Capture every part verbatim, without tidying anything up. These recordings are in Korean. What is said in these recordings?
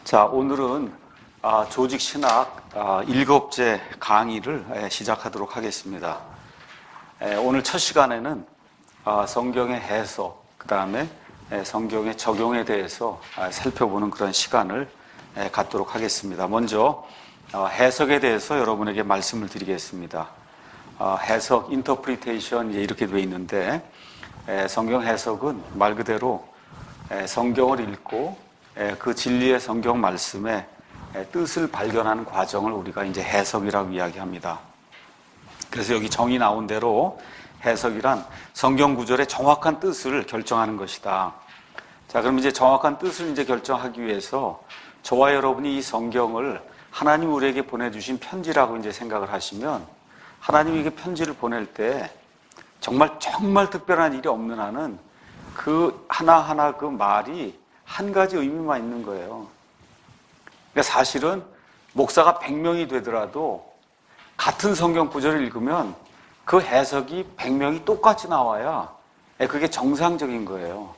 자, 오늘은 아, 조직 신학 아, 일곱째 강의를 에, 시작하도록 하겠습니다. 에, 오늘 첫 시간에는 아, 성경의 해석, 그 다음에 성경의 적용에 대해서 아, 살펴보는 그런 시간을 에, 갖도록 하겠습니다. 먼저 아, 해석에 대해서 여러분에게 말씀을 드리겠습니다. 아, 해석, 인터프리테이션 이렇게 되어 있는데 에, 성경 해석은 말 그대로 에, 성경을 읽고 그 진리의 성경 말씀의 뜻을 발견하는 과정을 우리가 이제 해석이라고 이야기합니다. 그래서 여기 정의 나온 대로 해석이란 성경 구절의 정확한 뜻을 결정하는 것이다. 자, 그럼 이제 정확한 뜻을 이제 결정하기 위해서 저와 여러분이 이 성경을 하나님 우리에게 보내주신 편지라고 이제 생각을 하시면 하나님에게 편지를 보낼 때 정말 정말 특별한 일이 없는 한은 그 하나하나 그 말이 한 가지 의미만 있는 거예요. 그러니까 사실은 목사가 백 명이 되더라도 같은 성경 구절을 읽으면 그 해석이 백 명이 똑같이 나와야 그게 정상적인 거예요.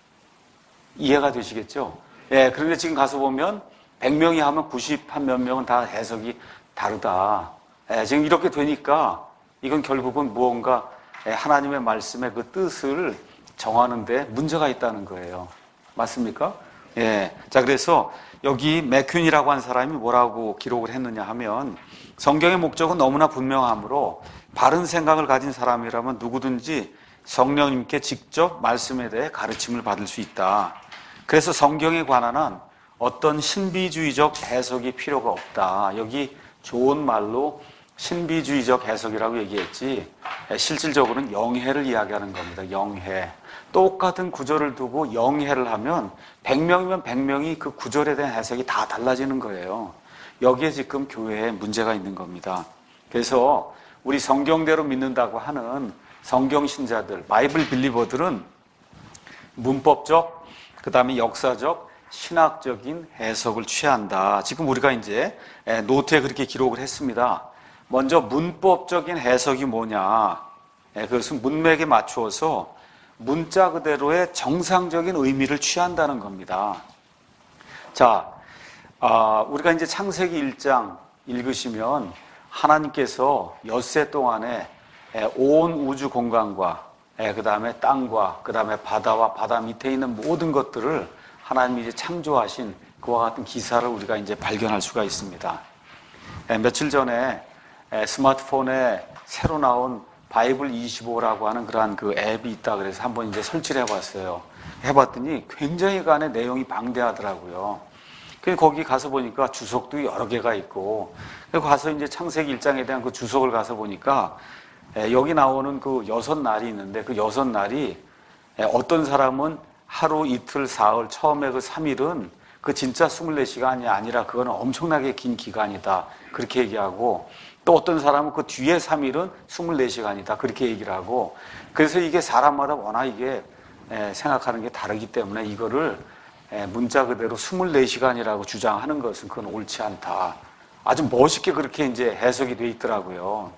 이해가 되시겠죠? 예, 그런데 지금 가서 보면 백 명이 하면 구십 한 몇 명은 다 해석이 다르다. 예, 지금 이렇게 되니까 이건 결국은 무언가 하나님의 말씀의 그 뜻을 정하는데 문제가 있다는 거예요. 맞습니까? 예. 자, 그래서 여기 맥퀸이라고 한 사람이 뭐라고 기록을 했느냐 하면 성경의 목적은 너무나 분명하므로 바른 생각을 가진 사람이라면 누구든지 성령님께 직접 말씀에 대해 가르침을 받을 수 있다. 그래서 성경에 관한 한 어떤 신비주의적 해석이 필요가 없다. 여기 좋은 말로 신비주의적 해석이라고 얘기했지 실질적으로는 영해를 이야기하는 겁니다. 영해. 똑같은 구절을 두고 영해를 하면 백 명이면 백 명이 그 구절에 대한 해석이 다 달라지는 거예요. 여기에 지금 교회에 문제가 있는 겁니다. 그래서 우리 성경대로 믿는다고 하는 성경 신자들, 바이블 빌리버들은 문법적, 그 다음에 역사적, 신학적인 해석을 취한다. 지금 우리가 이제 노트에 그렇게 기록을 했습니다. 먼저 문법적인 해석이 뭐냐? 그것은 문맥에 맞추어서 문자 그대로의 정상적인 의미를 취한다는 겁니다. 자, 아, 우리가 이제 창세기 일 장 읽으시면 하나님께서 엿새 동안에 온 우주 공간과 그 다음에 땅과 그 다음에 바다와 바다 밑에 있는 모든 것들을 하나님이 이제 창조하신 그와 같은 기사를 우리가 이제 발견할 수가 있습니다. 며칠 전에 스마트폰에 새로 나온 바이블 이십오라고 하는 그러한 그 앱이 있다 그래서 한번 이제 설치를 해봤어요. 해봤더니 굉장히 그 안에 내용이 방대하더라고요. 그래서 거기 가서 보니까 주석도 여러 개가 있고, 그리고 가서 이제 창세기 일 장에 대한 그 주석을 가서 보니까 여기 나오는 그 여섯 날이 있는데 그 여섯 날이 어떤 사람은 하루, 이틀, 사흘, 처음에 그 삼 일은 그 진짜 이십사 시간이 아니라 그거는 엄청나게 긴 기간이다. 그렇게 얘기하고, 또 어떤 사람은 그 뒤에 삼 일은 이십사 시간이다. 그렇게 얘기를 하고, 그래서 이게 사람마다 워낙 이게 생각하는 게 다르기 때문에 이거를 문자 그대로 이십사 시간이라고 주장하는 것은 그건 옳지 않다. 아주 멋있게 그렇게 이제 해석이 돼 있더라고요.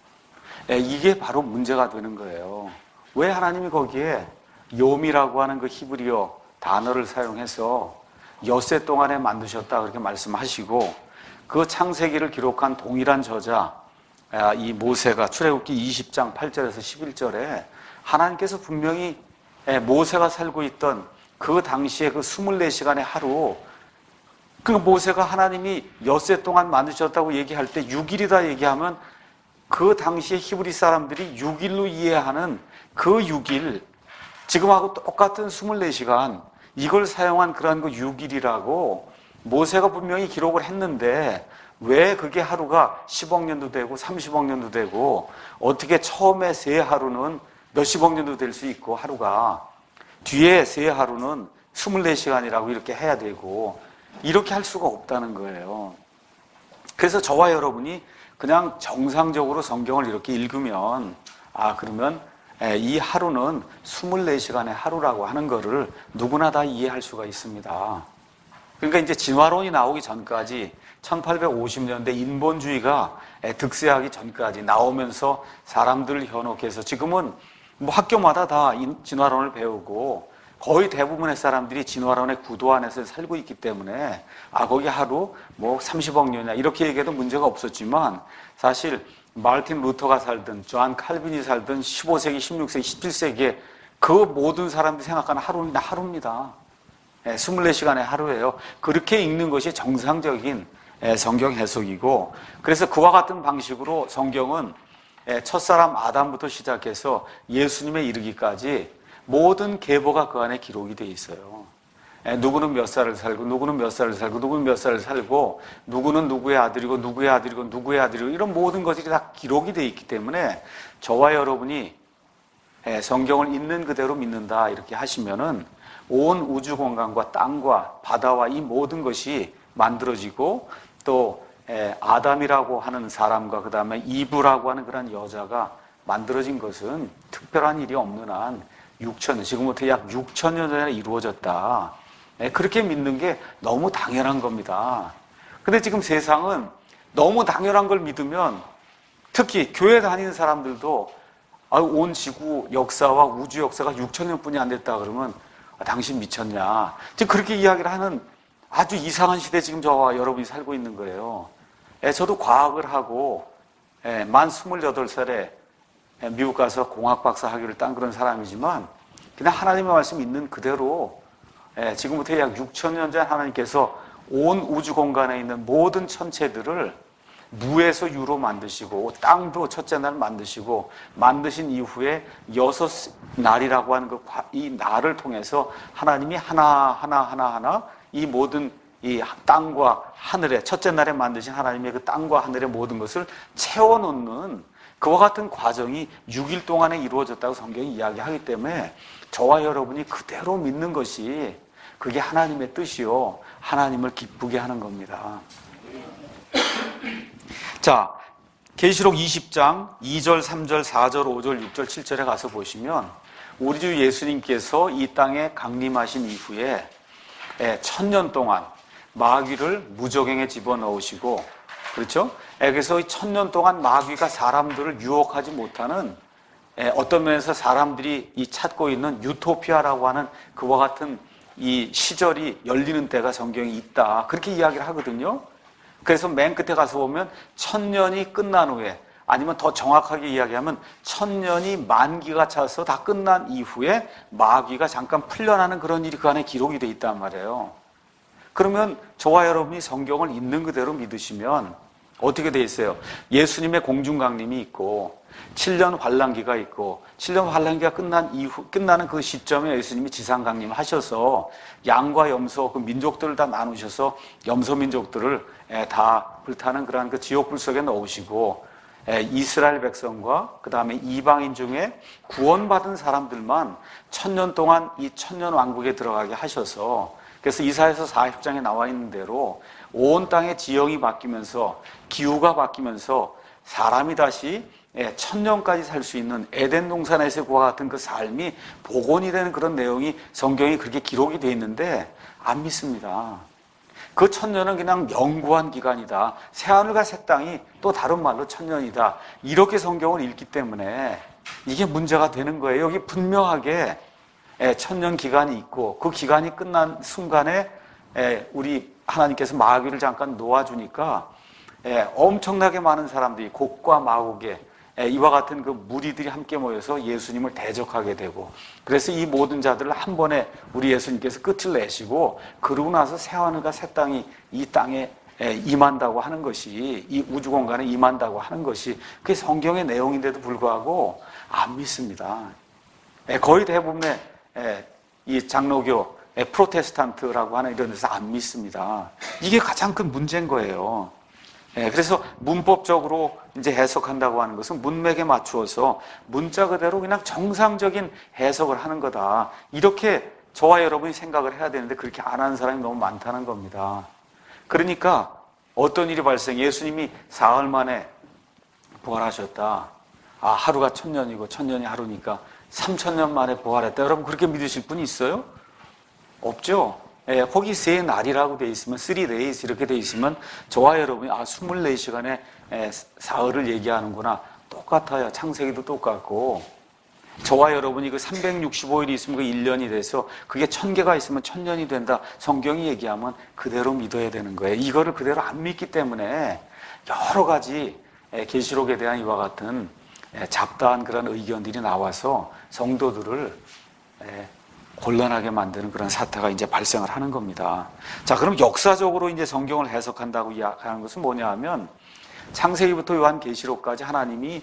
이게 바로 문제가 되는 거예요. 왜 하나님이 거기에 욤이라고 하는 그 히브리어 단어를 사용해서 엿새 동안에 만드셨다 그렇게 말씀하시고, 그 창세기를 기록한 동일한 저자 이 모세가 출애굽기 이십 장 팔 절에서 십일 절에 하나님께서 분명히 모세가 살고 있던 그 당시에 그 이십사 시간의 하루, 그 모세가 하나님이 엿새 동안 만드셨다고 얘기할 때 육 일이다 얘기하면 그 당시에 히브리 사람들이 육 일로 이해하는 그 육 일, 지금하고 똑같은 이십사 시간, 이걸 사용한 그런 그 육 일이라고 모세가 분명히 기록을 했는데 왜 그게 하루가 십억 년도 되고 삼십억 년도 되고, 어떻게 처음에 세 하루는 몇십억 년도 될 수 있고 하루가 뒤에 세 하루는 이십사 시간이라고 이렇게 해야 되고, 이렇게 할 수가 없다는 거예요. 그래서 저와 여러분이 그냥 정상적으로 성경을 이렇게 읽으면 아, 그러면 이 하루는 이십사 시간의 하루라고 하는 거를 누구나 다 이해할 수가 있습니다. 그러니까 이제 진화론이 나오기 전까지 천팔백오십 년대 인본주의가 득세하기 전까지 나오면서 사람들을 현혹해서 지금은 뭐 학교마다 다 진화론을 배우고 거의 대부분의 사람들이 진화론의 구도 안에서 살고 있기 때문에 아 거기 하루 뭐 삼십억 년이나 이렇게 얘기해도 문제가 없었지만 사실 마르틴 루터가 살든 존 칼빈이 살든 십오 세기, 십육 세기, 십칠 세기에 그 모든 사람들이 생각하는 하루는 하루입니다. 예, 이십사 시간의 하루예요. 그렇게 읽는 것이 정상적인 예, 성경 해석이고, 그래서 그와 같은 방식으로 성경은 예, 첫사람 아담부터 시작해서 예수님에 이르기까지 모든 계보가 그 안에 기록이 돼 있어요. 예, 누구는 몇 살을 살고 누구는 몇 살을 살고 누구는 몇 살을 살고 누구는 누구의 아들이고 누구의 아들이고 누구의 아들이고 이런 모든 것들이 다 기록이 돼 있기 때문에 저와 여러분이 예, 성경을 있는 그대로 믿는다 이렇게 하시면은 온 우주 공간과 땅과 바다와 이 모든 것이 만들어지고 또 예, 아담이라고 하는 사람과 그 다음에 이브라고 하는 그런 여자가 만들어진 것은 특별한 일이 없는 한 육천 년, 지금부터 약 육천 년 전에 이루어졌다. 예, 그렇게 믿는 게 너무 당연한 겁니다. 근데 지금 세상은 너무 당연한 걸 믿으면 특히 교회 다니는 사람들도 온 지구 역사와 우주 역사가 육천 년뿐이 안 됐다 그러면 아, 당신 미쳤냐. 지금 그렇게 이야기를 하는 아주 이상한 시대에 지금 저와 여러분이 살고 있는 거예요. 예, 저도 과학을 하고 예, 만 스물여덟 살에 예, 미국 가서 공학 박사 학위를 딴 그런 사람이지만 그냥 하나님의 말씀 있는 그대로 예, 지금부터 약 육천 년 전 하나님께서 온 우주 공간에 있는 모든 천체들을 무에서 유로 만드시고 땅도 첫째 날 만드시고 만드신 이후에 여섯 날이라고 하는 그 이 날을 통해서 하나님이 하나 하나 하나 하나 이 모든 이 땅과 하늘에 첫째 날에 만드신 하나님의 그 땅과 하늘의 모든 것을 채워놓는 그와 같은 과정이 육 일 동안에 이루어졌다고 성경이 이야기하기 때문에 저와 여러분이 그대로 믿는 것이 그게 하나님의 뜻이요 하나님을 기쁘게 하는 겁니다. 자, 계시록 이십 장 이 절, 삼 절, 사 절, 오 절, 육 절, 칠 절에 가서 보시면 우리 주 예수님께서 이 땅에 강림하신 이후에 천년 동안 마귀를 무저갱에 집어넣으시고 그렇죠? 그래서 천년 동안 마귀가 사람들을 유혹하지 못하는 어떤 면에서 사람들이 이 찾고 있는 유토피아라고 하는 그와 같은 이 시절이 열리는 때가 성경에 있다. 그렇게 이야기를 하거든요. 그래서 맨 끝에 가서 보면 천년이 끝난 후에 아니면 더 정확하게 이야기하면 천년이 만기가 차서 다 끝난 이후에 마귀가 잠깐 풀려나는 그런 일이 그 안에 기록이 돼 있단 말이에요. 그러면 저와 여러분이 성경을 있는 그대로 믿으시면 어떻게 돼 있어요? 예수님의 공중강림이 있고 칠 년 환란기가 있고 칠 년 환란기가 끝난 이후 끝나는 그 시점에 예수님이 지상강림 하셔서 양과 염소 그 민족들을 다 나누셔서 염소 민족들을 다 불타는 그러한 그 지옥불 속에 넣으시고 이스라엘 백성과 그 다음에 이방인 중에 구원받은 사람들만 천년 동안 이 천년 왕국에 들어가게 하셔서 그래서 이사야서 사십 장에 나와 있는 대로 온 땅의 지형이 바뀌면서 기후가 바뀌면서 사람이 다시 천년까지 살 수 있는 에덴 동산에서의 그와 같은 그 삶이 복원이 되는 그런 내용이 성경에 그렇게 기록이 되어 있는데 안 믿습니다. 그 천년은 그냥 영구한 기간이다. 새하늘과 새 땅이 또 다른 말로 천년이다. 이렇게 성경을 읽기 때문에 이게 문제가 되는 거예요. 여기 분명하게 천년 기간이 있고 그 기간이 끝난 순간에 우리 하나님께서 마귀를 잠깐 놓아주니까 엄청나게 많은 사람들이 곡과 마곡에 이와 같은 그 무리들이 함께 모여서 예수님을 대적하게 되고 그래서 이 모든 자들을 한 번에 우리 예수님께서 끝을 내시고 그러고 나서 새하늘과 새 땅이 이 땅에 임한다고 하는 것이 이 우주 공간에 임한다고 하는 것이 그게 성경의 내용인데도 불구하고 안 믿습니다. 거의 대부분의 이 장로교 프로테스탄트라고 하는 이런 데서 안 믿습니다. 이게 가장 큰 문제인 거예요. 예, 그래서 문법적으로 이제 해석한다고 하는 것은 문맥에 맞추어서 문자 그대로 그냥 정상적인 해석을 하는 거다. 이렇게 저와 여러분이 생각을 해야 되는데 그렇게 안 하는 사람이 너무 많다는 겁니다. 그러니까 어떤 일이 발생, 예수님이 사흘 만에 부활하셨다. 아, 하루가 천년이고 천년이 하루니까 삼천 년 만에 부활했다. 여러분 그렇게 믿으실 분이 있어요? 없죠? 예, 거기 세 날이라고 돼 있으면 three days 이렇게 돼 있으면 저와 여러분이 아 이십사 시간에 예, 사흘을 얘기하는구나. 똑같아요. 창세기도 똑같고 저와 여러분이 그 삼백육십오 일이 있으면 그 일 년이 돼서 그게 천 개가 있으면 천 년이 된다. 성경이 얘기하면 그대로 믿어야 되는 거예요. 이거를 그대로 안 믿기 때문에 여러 가지 계시록에 대한 이와 같은 잡다한 그런 의견들이 나와서 성도들을 곤란하게 만드는 그런 사태가 이제 발생을 하는 겁니다. 자, 그럼 역사적으로 이제 성경을 해석한다고 이야기하는 것은 뭐냐 하면 창세기부터 요한계시록까지 하나님이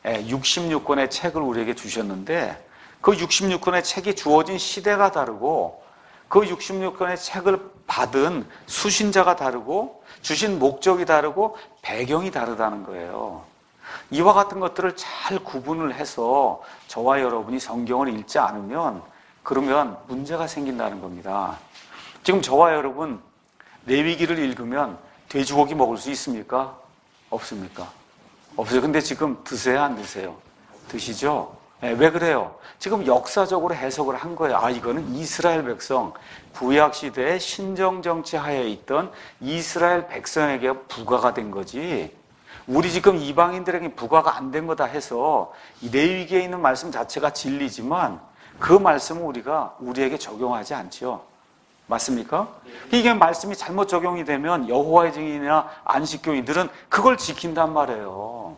육십육 권의 책을 우리에게 주셨는데 그 육십육 권의 책이 주어진 시대가 다르고 그 육십육 권의 책을 받은 수신자가 다르고 주신 목적이 다르고 배경이 다르다는 거예요. 이와 같은 것들을 잘 구분을 해서 저와 여러분이 성경을 읽지 않으면 그러면 문제가 생긴다는 겁니다. 지금 저와 여러분 레위기를 읽으면 돼지고기 먹을 수 있습니까? 없습니까? 없어요. 근데 지금 드세요, 안 드세요? 드시죠? 네, 왜 그래요? 지금 역사적으로 해석을 한 거예요. 아, 이거는 이스라엘 백성, 구약시대의 신정정치 하에 있던 이스라엘 백성에게 부과가 된 거지. 우리 지금 이방인들에게 부과가 안 된 거다 해서 이 레위기에 있는 말씀 자체가 진리지만 그 말씀은 우리가 우리에게 적용하지 않죠. 맞습니까? 이게 말씀이 잘못 적용이 되면 여호와의 증인이나 안식교인들은 그걸 지킨단 말이에요.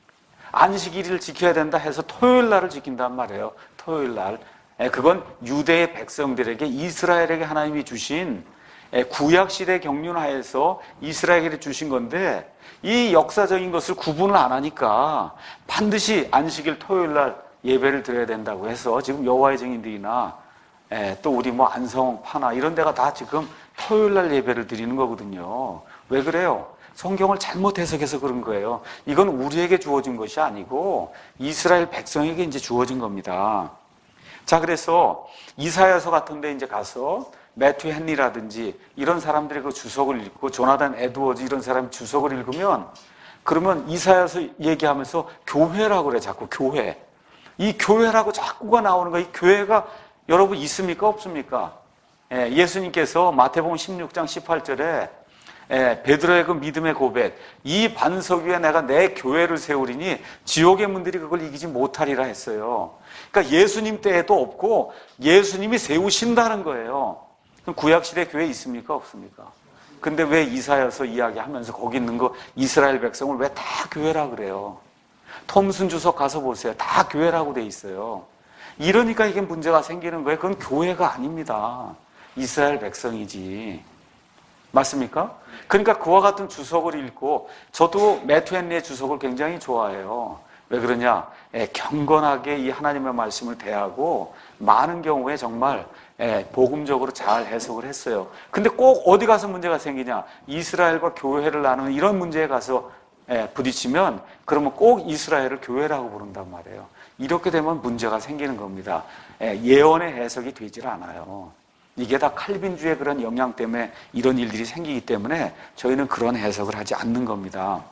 안식일을 지켜야 된다 해서 토요일 날을 지킨단 말이에요. 토요일 날. 그건 유대의 백성들에게 이스라엘에게 하나님이 주신 구약시대 경륜하에서 이스라엘에게 주신 건데 이 역사적인 것을 구분을 안 하니까 반드시 안식일 토요일 날 예배를 드려야 된다고 해서 지금 여호와의 증인들이나 또 우리 뭐 안성, 파나 이런 데가 다 지금 토요일 날 예배를 드리는 거거든요. 왜 그래요? 성경을 잘못 해석해서 그런 거예요. 이건 우리에게 주어진 것이 아니고 이스라엘 백성에게 이제 주어진 겁니다. 자, 그래서 이사야서 같은 데 이제 가서 매튜 헨리라든지 이런 사람들의 그 주석을 읽고 조나단 에드워즈 이런 사람 주석을 읽으면 그러면 이사야서 얘기하면서 교회라고 그래. 자꾸 교회. 이 교회라고 자꾸가 나오는 거야. 이 교회가 여러분 있습니까? 없습니까? 예, 예수님께서 마태복음 십육 장 십팔 절에 예, 베드로의 그 믿음의 고백, 이 반석 위에 내가 내 교회를 세우리니 지옥의 문들이 그걸 이기지 못하리라 했어요. 그러니까 예수님 때에도 없고 예수님이 세우신다는 거예요. 그럼 구약시대 교회 있습니까? 없습니까? 근데 왜 이사야서 이야기하면서 거기 있는 거 이스라엘 백성을 왜 다 교회라 그래요? 톰슨 주석 가서 보세요. 다 교회라고 돼 있어요. 이러니까 이게 문제가 생기는 거예요. 그건 교회가 아닙니다. 이스라엘 백성이지. 맞습니까? 그러니까 그와 같은 주석을 읽고 저도 매튜 헨리의 주석을 굉장히 좋아해요. 왜 그러냐? 예, 경건하게 이 하나님의 말씀을 대하고 많은 경우에 정말 예, 복음적으로 잘 해석을 했어요. 근데 꼭 어디 가서 문제가 생기냐? 이스라엘과 교회를 나누는 이런 문제에 가서 예, 부딪히면 그러면 꼭 이스라엘을 교회라고 부른단 말이에요. 이렇게 되면 문제가 생기는 겁니다. 예, 예언의 해석이 되질 않아요. 이게 다 칼빈주의 그런 영향 때문에 이런 일들이 생기기 때문에 저희는 그런 해석을 하지 않는 겁니다.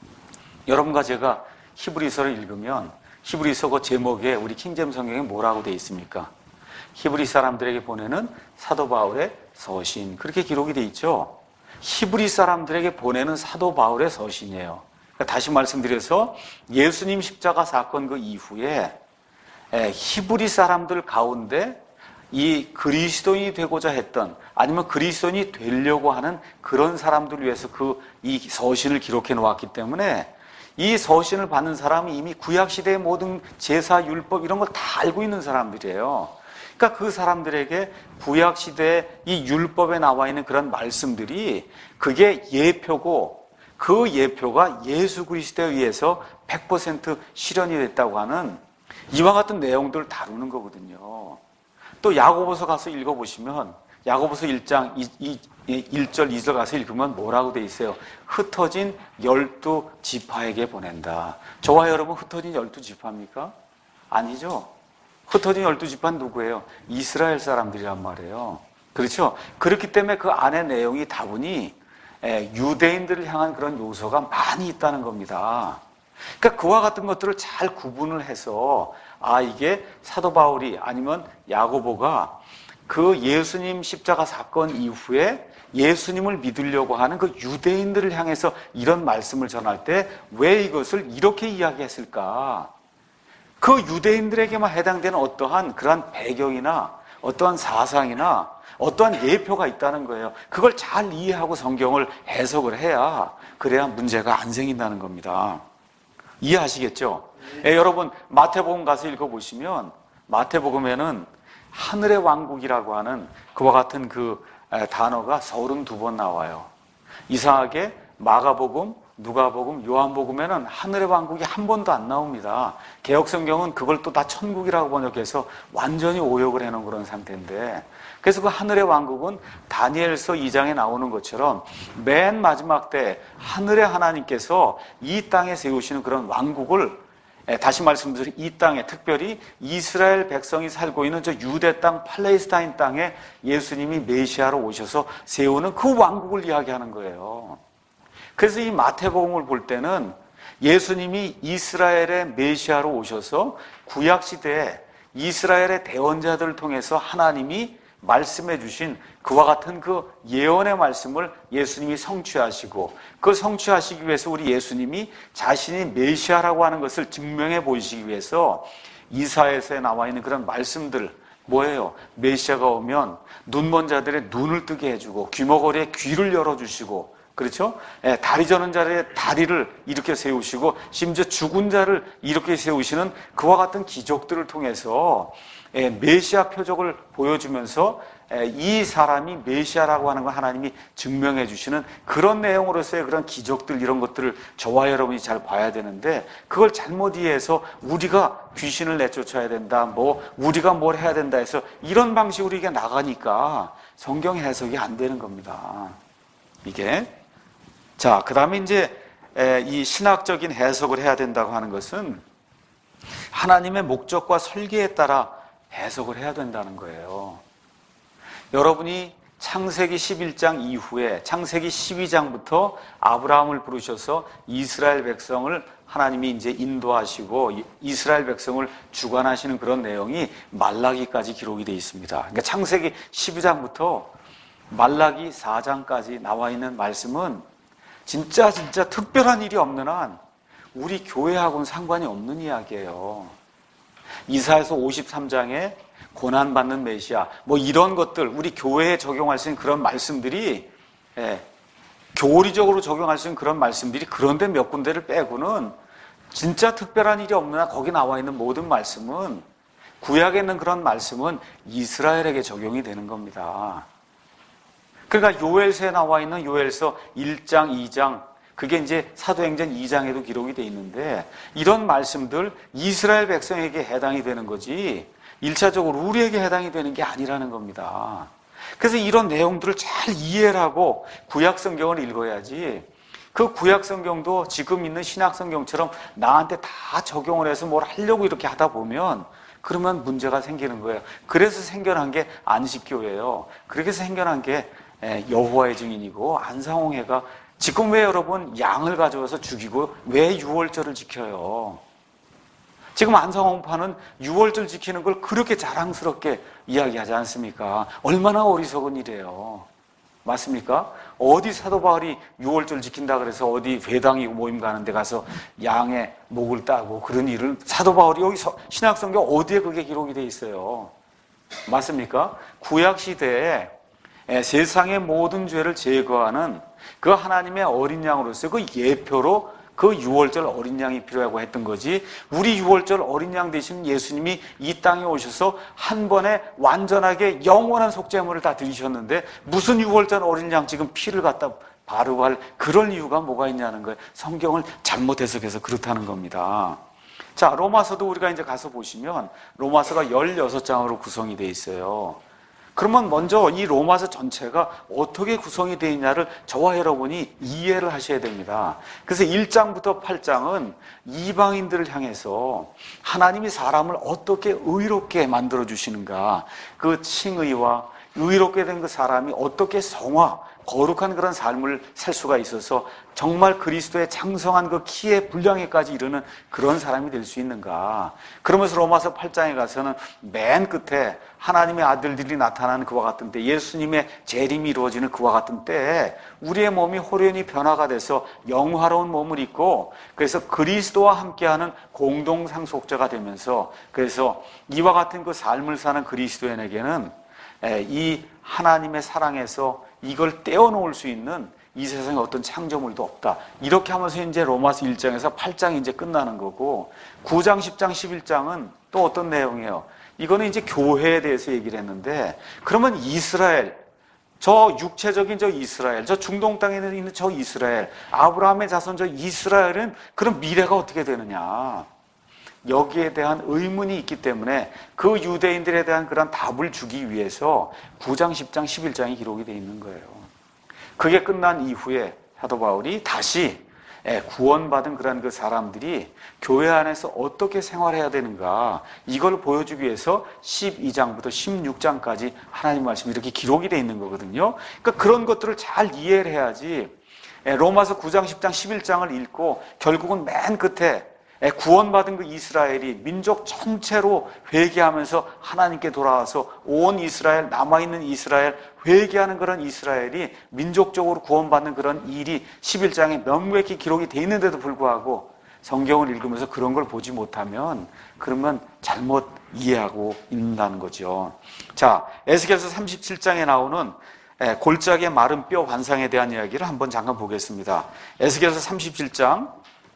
여러분과 제가 히브리서를 읽으면 히브리서 그 제목에 우리 킹제임 성경에 뭐라고 되어 있습니까? 히브리 사람들에게 보내는 사도 바울의 서신, 그렇게 기록이 되어 있죠. 히브리 사람들에게 보내는 사도 바울의 서신이에요. 그러니까 다시 말씀드려서 예수님 십자가 사건 그 이후에 히브리 사람들 가운데 이 그리스도인이 되고자 했던 아니면 그리스도인이 되려고 하는 그런 사람들을 위해서 그 이 서신을 기록해 놓았기 때문에 이 서신을 받는 사람이 이미 구약시대의 모든 제사, 율법 이런 걸 다 알고 있는 사람들이에요. 그러니까 그 사람들에게 구약시대의 이 율법에 나와 있는 그런 말씀들이 그게 예표고 그 예표가 예수 그리스도에 의해서 백 퍼센트 실현이 됐다고 하는 이와 같은 내용들을 다루는 거거든요. 또 야고보서 가서 읽어보시면 야고보서 일 장 일 절 이 절 가서 읽으면 뭐라고 돼 있어요? 흩어진 열두 지파에게 보낸다. 저와 여러분 흩어진 열두 지파입니까? 아니죠. 흩어진 열두 지파는 누구예요? 이스라엘 사람들이란 말이에요. 그렇죠? 그렇기 때문에 그 안에 내용이 다분히 유대인들을 향한 그런 요소가 많이 있다는 겁니다. 그러니까 그와 같은 것들을 잘 구분을 해서 아 이게 사도 바울이 아니면 야고보가 그 예수님 십자가 사건 이후에 예수님을 믿으려고 하는 그 유대인들을 향해서 이런 말씀을 전할 때 왜 이것을 이렇게 이야기했을까? 그 유대인들에게만 해당되는 어떠한 그러한 배경이나 어떠한 사상이나 어떠한 예표가 있다는 거예요. 그걸 잘 이해하고 성경을 해석을 해야 그래야 문제가 안 생긴다는 겁니다. 이해하시겠죠? 예, 여러분 마태복음 가서 읽어보시면 마태복음에는 하늘의 왕국이라고 하는 그와 같은 그 단어가 서른두 번 나와요. 이상하게 마가복음, 누가복음, 요한복음에는 하늘의 왕국이 한 번도 안 나옵니다. 개역성경은 그걸 또 다 천국이라고 번역해서 완전히 오역을 해놓은 그런 상태인데, 그래서 그 하늘의 왕국은 다니엘서 이 장에 나오는 것처럼 맨 마지막 때 하늘의 하나님께서 이 땅에 세우시는 그런 왕국을, 다시 말씀드리면 이 땅에, 특별히 이스라엘 백성이 살고 있는 저 유대 땅, 팔레스타인 땅에 예수님이 메시아로 오셔서 세우는 그 왕국을 이야기하는 거예요. 그래서 이 마태복음을 볼 때는 예수님이 이스라엘의 메시아로 오셔서 구약시대에 이스라엘의 대언자들을 통해서 하나님이 말씀해 주신 그와 같은 그 예언의 말씀을 예수님이 성취하시고, 그 성취하시기 위해서 우리 예수님이 자신이 메시아라고 하는 것을 증명해 보이시기 위해서 이사야서에 나와 있는 그런 말씀들, 뭐예요? 메시아가 오면 눈먼 자들의 눈을 뜨게 해주고 귀머거리에 귀를 열어주시고, 그렇죠? 예, 다리 저는 자의 다리를 이렇게 세우시고 심지어 죽은 자를 이렇게 세우시는 그와 같은 기적들을 통해서 예, 메시아 표적을 보여주면서 예, 이 사람이 메시아라고 하는 걸 하나님이 증명해 주시는 그런 내용으로서의 그런 기적들, 이런 것들을 저와 여러분이 잘 봐야 되는데, 그걸 잘못 이해해서 우리가 귀신을 내쫓아야 된다, 뭐 우리가 뭘 해야 된다 해서 이런 방식으로 이게 나가니까 성경 해석이 안 되는 겁니다. 이게. 자, 그 다음에 이제 이 신학적인 해석을 해야 된다고 하는 것은 하나님의 목적과 설계에 따라 해석을 해야 된다는 거예요. 여러분이 창세기 십일 장 이후에 창세기 십이 장부터 아브라함을 부르셔서 이스라엘 백성을 하나님이 이제 인도하시고 이스라엘 백성을 주관하시는 그런 내용이 말라기까지 기록이 되어 있습니다. 그러니까 창세기 십이 장부터 말라기 사 장까지 나와 있는 말씀은 진짜 진짜 특별한 일이 없는 한 우리 교회하고는 상관이 없는 이야기예요. 이사야서 오십삼 장에 고난받는 메시아, 뭐 이런 것들, 우리 교회에 적용할 수 있는 그런 말씀들이, 예, 교리적으로 적용할 수 있는 그런 말씀들이 그런데 몇 군데를 빼고는 진짜 특별한 일이 없는 한 거기 나와 있는 모든 말씀은, 구약에 있는 그런 말씀은 이스라엘에게 적용이 되는 겁니다. 그러니까 요엘서에 나와 있는 요엘서 일 장, 이 장, 그게 이제 사도행전 이 장에도 기록이 되어 있는데, 이런 말씀들 이스라엘 백성에게 해당이 되는 거지 일차적으로 우리에게 해당이 되는 게 아니라는 겁니다. 그래서 이런 내용들을 잘 이해를 하고 구약 성경을 읽어야지, 그 구약 성경도 지금 있는 신약 성경처럼 나한테 다 적용을 해서 뭘 하려고 이렇게 하다 보면 그러면 문제가 생기는 거예요. 그래서 생겨난 게 안식교예요. 그렇게 해서 생겨난 게 여호와의 증인이고, 안상홍회가 지금 왜 여러분 양을 가져와서 죽이고 왜 유월절을 지켜요? 지금 안상홍파는 유월절 지키는 걸 그렇게 자랑스럽게 이야기하지 않습니까? 얼마나 어리석은 일이에요. 맞습니까? 어디 사도 바울이 유월절 지킨다 그래서 어디 회당이 모임 가는 데 가서 양의 목을 따고 그런 일을, 사도 바울이 여기 신약성경 어디에 그게 기록이 돼 있어요? 맞습니까? 구약시대에 세상의 모든 죄를 제거하는 그 하나님의 어린 양으로서 그 예표로 그 유월절 어린 양이 필요하고 했던 거지, 우리 유월절 어린 양 되신 예수님이 이 땅에 오셔서 한 번에 완전하게 영원한 속죄물을 다 드리셨는데 무슨 유월절 어린 양 지금 피를 갖다 바르고 할 그런 이유가 뭐가 있냐는 거예요. 성경을 잘못 해석해서 그렇다는 겁니다. 자, 로마서도 우리가 이제 가서 보시면 로마서가 열여섯 장으로 구성이 되어 있어요. 그러면 먼저 이 로마서 전체가 어떻게 구성이 되어 있냐를 저와 여러분이 이해를 하셔야 됩니다. 그래서 일 장부터 팔 장은 이방인들을 향해서 하나님이 사람을 어떻게 의롭게 만들어 주시는가, 그 칭의와 의롭게 된 그 사람이 어떻게 성화, 거룩한 그런 삶을 살 수가 있어서 정말 그리스도의 장성한 그 키의 분량에까지 이르는 그런 사람이 될 수 있는가? 그러면서 로마서 팔 장에 가서는 맨 끝에 하나님의 아들들이 나타나는 그와 같은 때, 예수님의 재림이 이루어지는 그와 같은 때에 우리의 몸이 호련히 변화가 돼서 영화로운 몸을 입고, 그래서 그리스도와 함께하는 공동상속자가 되면서, 그래서 이와 같은 그 삶을 사는 그리스도인에게는 이 하나님의 사랑에서 이걸 떼어놓을 수 있는 이 세상에 어떤 창조물도 없다. 이렇게 하면서 이제 로마서 일 장에서 팔 장이 이제 끝나는 거고, 구 장, 십 장, 십일 장은 또 어떤 내용이에요? 이거는 이제 교회에 대해서 얘기를 했는데, 그러면 이스라엘, 저 육체적인 저 이스라엘, 저 중동 땅에 있는 저 이스라엘, 아브라함의 자손 저 이스라엘은 그럼 미래가 어떻게 되느냐? 여기에 대한 의문이 있기 때문에 그 유대인들에 대한 그런 답을 주기 위해서 구 장, 십 장, 십일 장이 기록이 되어 있는 거예요. 그게 끝난 이후에 사도 바울이 다시 구원받은 그런 그 사람들이 교회 안에서 어떻게 생활해야 되는가, 이걸 보여주기 위해서 십이 장부터 십육 장까지 하나님 말씀이 이렇게 기록이 되어 있는 거거든요. 그러니까 그런 것들을 잘 이해를 해야지 로마서 구 장, 십 장, 십일 장을 읽고 결국은 맨 끝에 구원받은 그 이스라엘이 민족 전체로 회개하면서 하나님께 돌아와서 온 이스라엘, 남아있는 이스라엘, 회개하는 그런 이스라엘이 민족적으로 구원받는 그런 일이 십일 장에 명백히 기록이 되어 있는데도 불구하고 성경을 읽으면서 그런 걸 보지 못하면 그러면 잘못 이해하고 있는다는 거죠. 자, 에스겔서 삼십칠 장에 나오는 골짜기의 마른 뼈 환상에 대한 이야기를 한번 잠깐 보겠습니다. 에스겔서 삼십칠 장,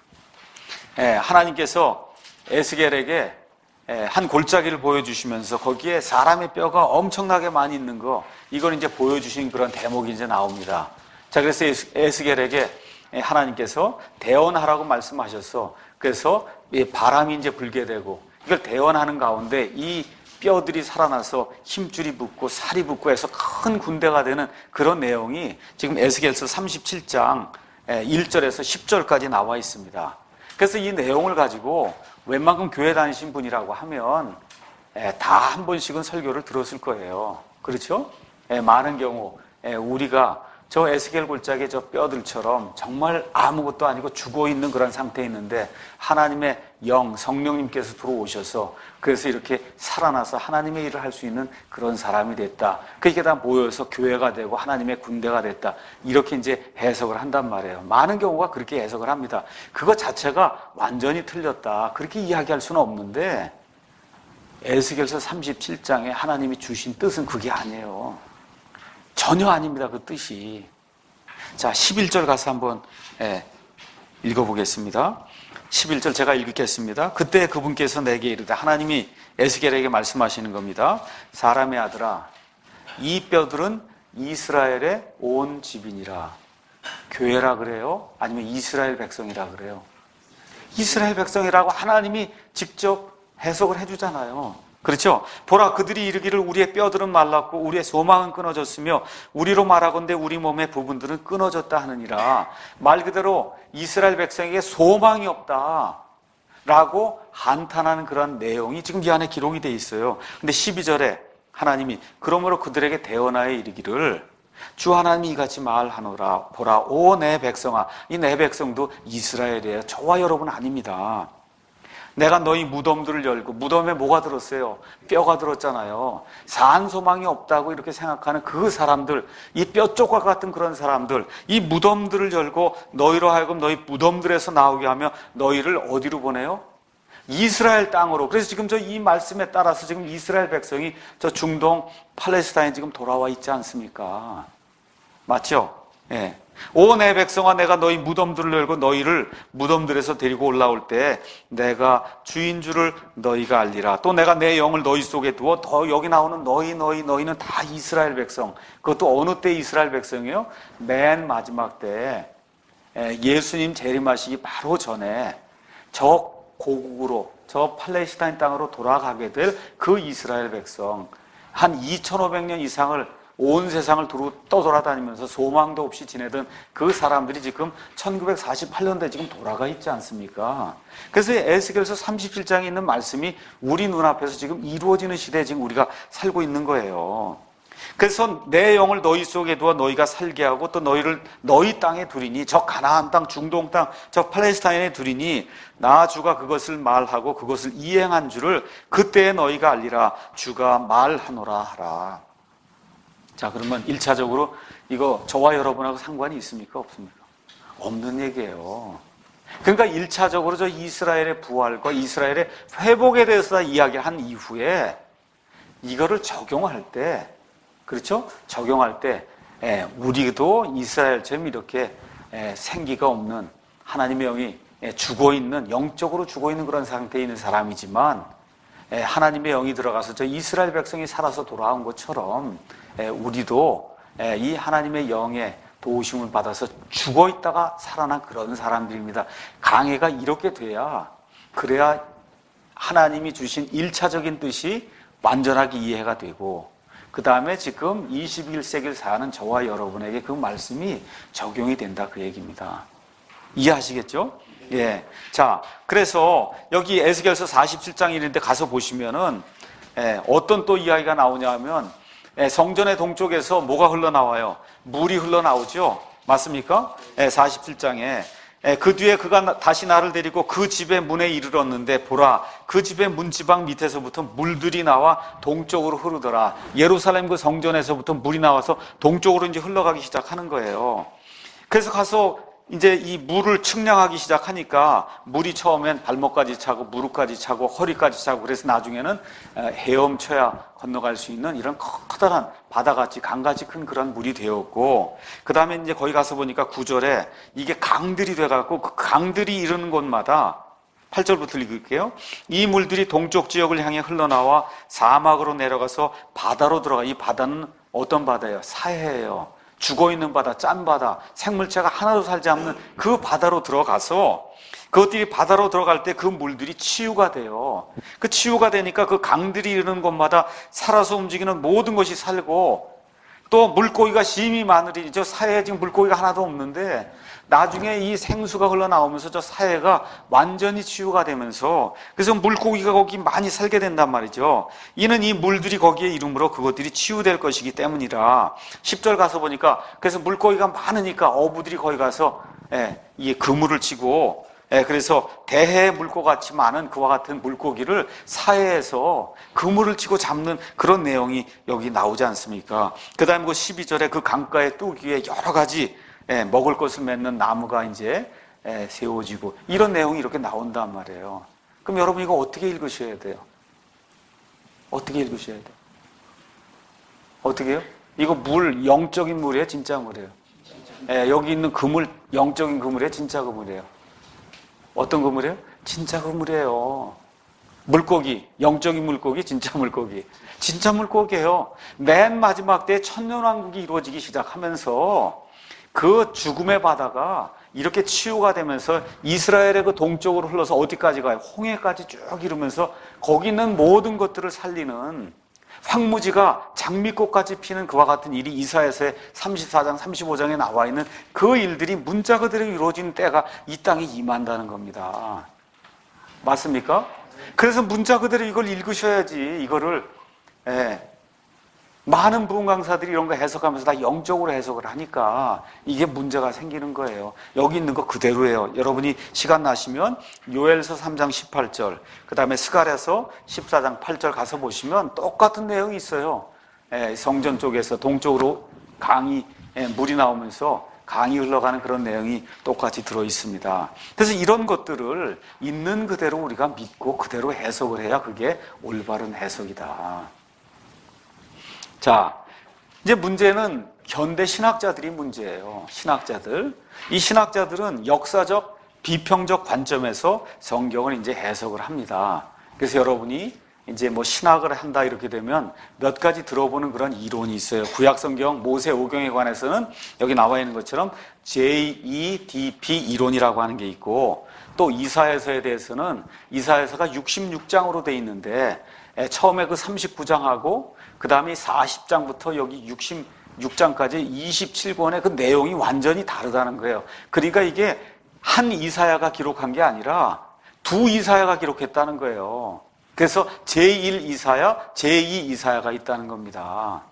하나님께서 에스겔에게 한 골짜기를 보여주시면서 거기에 사람의 뼈가 엄청나게 많이 있는 거, 이걸 이제 보여주신 그런 대목이 이제 나옵니다. 자, 그래서 에스겔에게 하나님께서 대언하라고 말씀하셨어. 그래서 바람이 이제 불게 되고, 이걸 대언하는 가운데 이 뼈들이 살아나서 힘줄이 붙고 살이 붙고 해서 큰 군대가 되는 그런 내용이 지금 에스겔서 삼십칠 장 일 절에서 십 절까지 나와 있습니다. 그래서 이 내용을 가지고 웬만큼 교회 다니신 분이라고 하면 다 한 번씩은 설교를 들었을 거예요. 그렇죠? 많은 경우 우리가 저 에스겔 골짜기의 저 뼈들처럼 정말 아무것도 아니고 죽어있는 그런 상태에 있는데 하나님의 영, 성령님께서 들어오셔서 그래서 이렇게 살아나서 하나님의 일을 할 수 있는 그런 사람이 됐다. 그게 다 모여서 교회가 되고 하나님의 군대가 됐다. 이렇게 이제 해석을 한단 말이에요. 많은 경우가 그렇게 해석을 합니다. 그거 자체가 완전히 틀렸다, 그렇게 이야기할 수는 없는데 에스겔서 삼십칠 장에 하나님이 주신 뜻은 그게 아니에요. 전혀 아닙니다, 그 뜻이. 자, 십일 절 가서 한번 예, 읽어보겠습니다. 십일 절 제가 읽겠습니다. 그때 그분께서 내게 이르되, 하나님이 에스겔에게 말씀하시는 겁니다. 사람의 아들아, 이 뼈들은 이스라엘의 온 집이니라. 교회라 그래요? 아니면 이스라엘 백성이라 그래요? 이스라엘 백성이라고 하나님이 직접 해석을 해주잖아요. 그렇죠? 보라, 그들이 이르기를 우리의 뼈들은 말랐고 우리의 소망은 끊어졌으며 우리로 말하건대 우리 몸의 부분들은 끊어졌다 하느니라. 말 그대로 이스라엘 백성에게 소망이 없다 라고 한탄하는 그런 내용이 지금 이 안에 기록이 되어 있어요. 근데 십이 절에 하나님이 그러므로 그들에게 대언하여 이르기를 주 하나님이 이같이 말하노라. 보라, 오 내 백성아. 이 내 백성도 이스라엘이에요. 저와 여러분 아닙니다. 내가 너희 무덤들을 열고, 무덤에 뭐가 들었어요? 뼈가 들었잖아요. 산 소망이 없다고 이렇게 생각하는 그 사람들, 이 뼈조각 같은 그런 사람들, 이 무덤들을 열고 너희로 하여금 너희 무덤들에서 나오게 하며 너희를 어디로 보내요? 이스라엘 땅으로. 그래서 지금 저 이 말씀에 따라서 지금 이스라엘 백성이 저 중동 팔레스타인 지금 돌아와 있지 않습니까? 맞죠? 예. 오 내 백성아, 내가 너희 무덤들을 열고 너희를 무덤들에서 데리고 올라올 때 내가 주인 줄을 너희가 알리라. 또 내가 내 영을 너희 속에 두어, 더 여기 나오는 너희 너희 너희는 다 이스라엘 백성. 그것도 어느 때 이스라엘 백성이요? 맨 마지막 때 예수님 재림하시기 바로 전에 저 고국으로, 저 팔레스타인 땅으로 돌아가게 될 그 이스라엘 백성, 한 이천오백 년 이상을 온 세상을 두루 떠돌아다니면서 소망도 없이 지내던 그 사람들이 지금 천구백사십팔 년대에 지금 돌아가 있지 않습니까? 그래서 에스겔서 삼십칠 장에 있는 말씀이 우리 눈앞에서 지금 이루어지는 시대에 지금 우리가 살고 있는 거예요. 그래서 내 영을 너희 속에 두어 너희가 살게 하고 또 너희를 너희 땅에 두리니, 저 가나안 땅, 중동 땅, 저 팔레스타인에 두리니 나 주가 그것을 말하고 그것을 이행한 줄을 그때에 너희가 알리라. 주가 말하노라 하라. 자, 그러면 일 차적으로 이거 저와 여러분하고 상관이 있습니까? 없습니까? 없는 얘기예요. 그러니까 일 차적으로 저 이스라엘의 부활과 이스라엘의 회복에 대해서 이야기한 이후에 이거를 적용할 때, 그렇죠? 적용할 때 우리도 이스라엘처럼 이렇게 생기가 없는, 하나님의 영이 죽어있는, 영적으로 죽어있는 그런 상태에 있는 사람이지만 하나님의 영이 들어가서 저 이스라엘 백성이 살아서 돌아온 것처럼 우리도 이 하나님의 영의 도우심을 받아서 죽어있다가 살아난 그런 사람들입니다. 강해가 이렇게 돼야, 그래야 하나님이 주신 일 차적인 뜻이 완전하게 이해가 되고, 그 다음에 지금 이십일 세기를 사는 저와 여러분에게 그 말씀이 적용이 된다, 그 얘기입니다. 이해하시겠죠? 예. 자, 그래서 여기 에스겔서 사십칠 장 이런데 가서 보시면은 예, 어떤 또 이야기가 나오냐면 예, 성전의 동쪽에서 뭐가 흘러나와요? 물이 흘러나오죠? 맞습니까? 예, 사십칠 장에 예, 그 뒤에 그가 다시 나를 데리고 그 집의 문에 이르렀는데 보라, 그 집의 문지방 밑에서부터 물들이 나와 동쪽으로 흐르더라. 예루살렘 그 성전에서부터 물이 나와서 동쪽으로 이제 흘러가기 시작하는 거예요. 그래서 가서 이제 이 물을 측량하기 시작하니까 물이 처음엔 발목까지 차고 무릎까지 차고 허리까지 차고, 그래서 나중에는 헤엄쳐야 건너갈 수 있는 이런 커다란 바다같이 강같이 큰 그런 물이 되었고, 그 다음에 이제 거기 가서 보니까 구 절에 이게 강들이 돼갖고 그 강들이 이르는 곳마다, 팔 절부터 읽을게요. 이 물들이 동쪽 지역을 향해 흘러나와 사막으로 내려가서 바다로 들어가. 이 바다는 어떤 바다예요? 사해예요. 죽어있는 바다, 짠 바다, 생물체가 하나도 살지 않는 그 바다로 들어가서 그것들이 바다로 들어갈 때 그 물들이 치유가 돼요. 그 치유가 되니까 그 강들이 이르는 곳마다 살아서 움직이는 모든 것이 살고, 또 물고기가 심히 많으니 저 사해에 지금 물고기가 하나도 없는데 나중에 이 생수가 흘러나오면서 저 사해가 완전히 치유가 되면서, 그래서 물고기가 거기 많이 살게 된단 말이죠. 이는 이 물들이 거기에 이름으로 그것들이 치유될 것이기 때문이라. 십 절 가서 보니까 그래서 물고기가 많으니까 어부들이 거기 가서 예, 이 그물을 치고, 예, 그래서 대해 물고기같이 많은 그와 같은 물고기를 사해에서 그물을 치고 잡는 그런 내용이 여기 나오지 않습니까? 그 다음에 그 십이 절에 그 강가의 뚝 위에 여러 가지 예, 먹을 것을 맺는 나무가 이제 예, 세워지고, 이런 내용이 이렇게 나온단 말이에요. 그럼 여러분 이거 어떻게 읽으셔야 돼요? 어떻게 읽으셔야 돼요? 어떻게 해요? 이거 물, 영적인 물이에요? 진짜 물이에요? 예, 여기 있는 그물, 영적인 그물이에요? 진짜 그물이에요? 어떤 그물이에요? 진짜 그물이에요. 물고기, 영적인 물고기, 진짜 물고기. 진짜 물고기예요. 맨 마지막 때 천년왕국이 이루어지기 시작하면서 그 죽음의 바다가 이렇게 치유가 되면서 이스라엘의 그 동쪽으로 흘러서 어디까지 가요? 홍해까지 쭉 이르면서 거기 있는 모든 것들을 살리는, 황무지가 장미꽃까지 피는 그와 같은 일이 이사야서의 삼십사 장, 삼십오 장에 나와 있는 그 일들이 문자 그대로 이루어진 때가 이 땅에 임한다는 겁니다. 맞습니까? 그래서 문자 그대로 이걸 읽으셔야지, 이거를 예, 많은 부흥 강사들이 이런 거 해석하면서 다 영적으로 해석을 하니까 이게 문제가 생기는 거예요. 여기 있는 거 그대로예요. 여러분이 시간 나시면 요엘서 삼 장 십팔 절, 그 다음에 스가랴서 십사 장 팔 절 가서 보시면 똑같은 내용이 있어요. 예, 성전 쪽에서 동쪽으로 강이, 예, 물이 나오면서 강이 흘러가는 그런 내용이 똑같이 들어있습니다. 그래서 이런 것들을 있는 그대로 우리가 믿고 그대로 해석을 해야 그게 올바른 해석이다. 자, 이제 문제는 현대 신학자들이 문제예요. 신학자들. 이 신학자들은 역사적, 비평적 관점에서 성경을 이제 해석을 합니다. 그래서 여러분이 이제 뭐 신학을 한다 이렇게 되면 몇 가지 들어보는 그런 이론이 있어요. 구약성경 모세 오경에 관해서는 여기 나와 있는 것처럼 제이 이 디 피 이론이라고 하는 게 있고, 또 이사야서에 대해서는 이사야서가 육십육 장으로 돼 있는데 처음에 그 삼십구 장하고 그 다음에 사십 장부터 여기 육십육 장까지 이십칠 권의 그 내용이 완전히 다르다는 거예요. 그러니까 이게 한 이사야가 기록한 게 아니라 두 이사야가 기록했다는 거예요. 그래서 제일 이사야, 제이 이사야가 있다는 겁니다.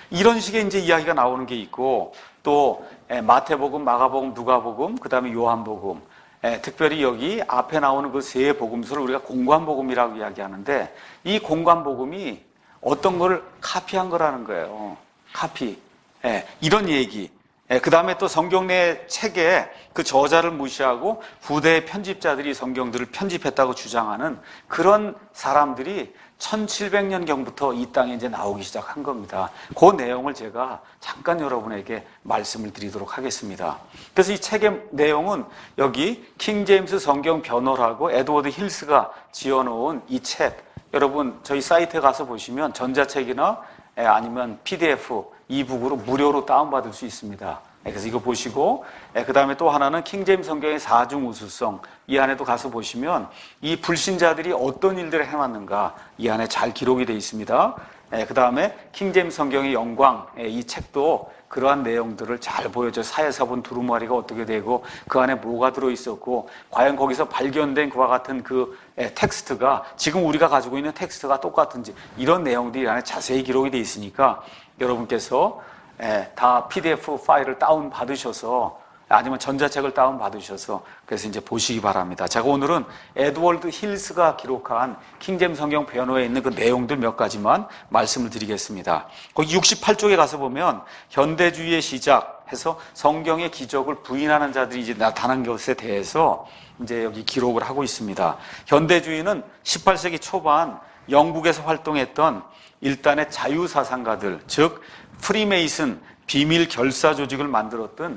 이런 식의 이제 이야기가 나오는 게 있고, 또 마태복음, 마가복음, 누가복음, 그 다음에 요한복음, 특별히 여기 앞에 나오는 그 세 복음서를 우리가 공관복음이라고 이야기하는데, 이 공관복음이 어떤 걸 카피한 거라는 거예요. 카피. 이런 얘기. 그 다음에 또 성경 내 책에 그 저자를 무시하고 후대의 편집자들이 성경들을 편집했다고 주장하는 그런 사람들이 천칠백 년경부터 이 땅에 이제 나오기 시작한 겁니다. 그 내용을 제가 잠깐 여러분에게 말씀을 드리도록 하겠습니다. 그래서 이 책의 내용은 여기 킹제임스 성경 변호라고 에드워드 힐스가 지어놓은 이 책, 여러분 저희 사이트에 가서 보시면 전자책이나 아니면 피디에프, 이북으로 무료로 다운받을 수 있습니다. 그래서 이거 보시고, 그 다음에 또 하나는 킹제임스 성경의 사중 우수성, 이 안에도 가서 보시면 이 불신자들이 어떤 일들을 해왔는가 이 안에 잘 기록이 되어 있습니다. 그 다음에 킹제임스 성경의 영광, 이 책도 그러한 내용들을 잘 보여줘. 사회사본 두루마리가 어떻게 되고 그 안에 뭐가 들어있었고 과연 거기서 발견된 그와 같은 그 텍스트가 지금 우리가 가지고 있는 텍스트가 똑같은지, 이런 내용들이 안에 자세히 기록이 되어 있으니까 여러분께서 다 피디에프 파일을 다운 받으셔서, 아니면 전자책을 다운 받으셔서 그래서 이제 보시기 바랍니다. 제가 오늘은 에드워드 힐스가 기록한 킹제임스 성경 변호에 있는 그 내용들 몇 가지만 말씀을 드리겠습니다. 거기 육십팔 쪽에 가서 보면 현대주의의 시작해서 성경의 기적을 부인하는 자들이 이제 나타난 것에 대해서 이제 여기 기록을 하고 있습니다. 현대주의는 십팔 세기 초반 영국에서 활동했던 일단의 자유사상가들, 즉 프리메이슨, 비밀 결사 조직을 만들었던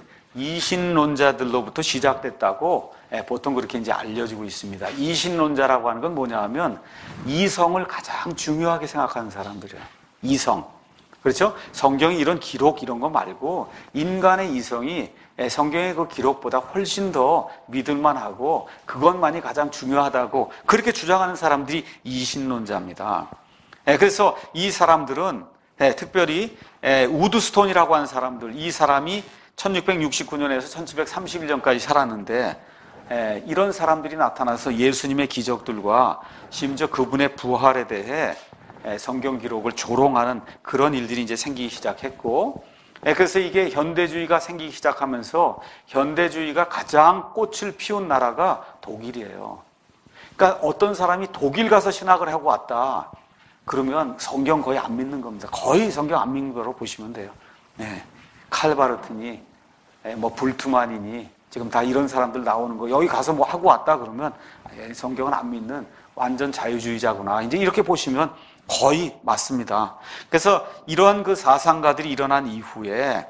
이신론자들로부터 시작됐다고 보통 그렇게 이제 알려지고 있습니다. 이신론자라고 하는 건 뭐냐 하면 이성을 가장 중요하게 생각하는 사람들이에요. 이성. 그렇죠? 성경이 이런 기록 이런 거 말고 인간의 이성이 성경의 그 기록보다 훨씬 더 믿을만하고 그것만이 가장 중요하다고 그렇게 주장하는 사람들이 이신론자입니다. 그래서 이 사람들은 특별히 우드스톤이라고 하는 사람들, 이 사람이 천육백육십구 년에서 천칠백삼십일 년까지 살았는데 이런 사람들이 나타나서 예수님의 기적들과 심지어 그분의 부활에 대해 성경 기록을 조롱하는 그런 일들이 이제 생기기 시작했고, 그래서 이게 현대주의가 생기기 시작하면서 현대주의가 가장 꽃을 피운 나라가 독일이에요. 그러니까 어떤 사람이 독일 가서 신학을 하고 왔다 그러면 성경 거의 안 믿는 겁니다. 거의 성경 안 믿는 거로 보시면 돼요. 네. 칼바르트니, 뭐 불트만이니, 지금 다 이런 사람들 나오는 거, 여기 가서 뭐 하고 왔다 그러면 성경은 안 믿는 완전 자유주의자구나. 이제 이렇게 보시면 거의 맞습니다. 그래서 이러한 그 사상가들이 일어난 이후에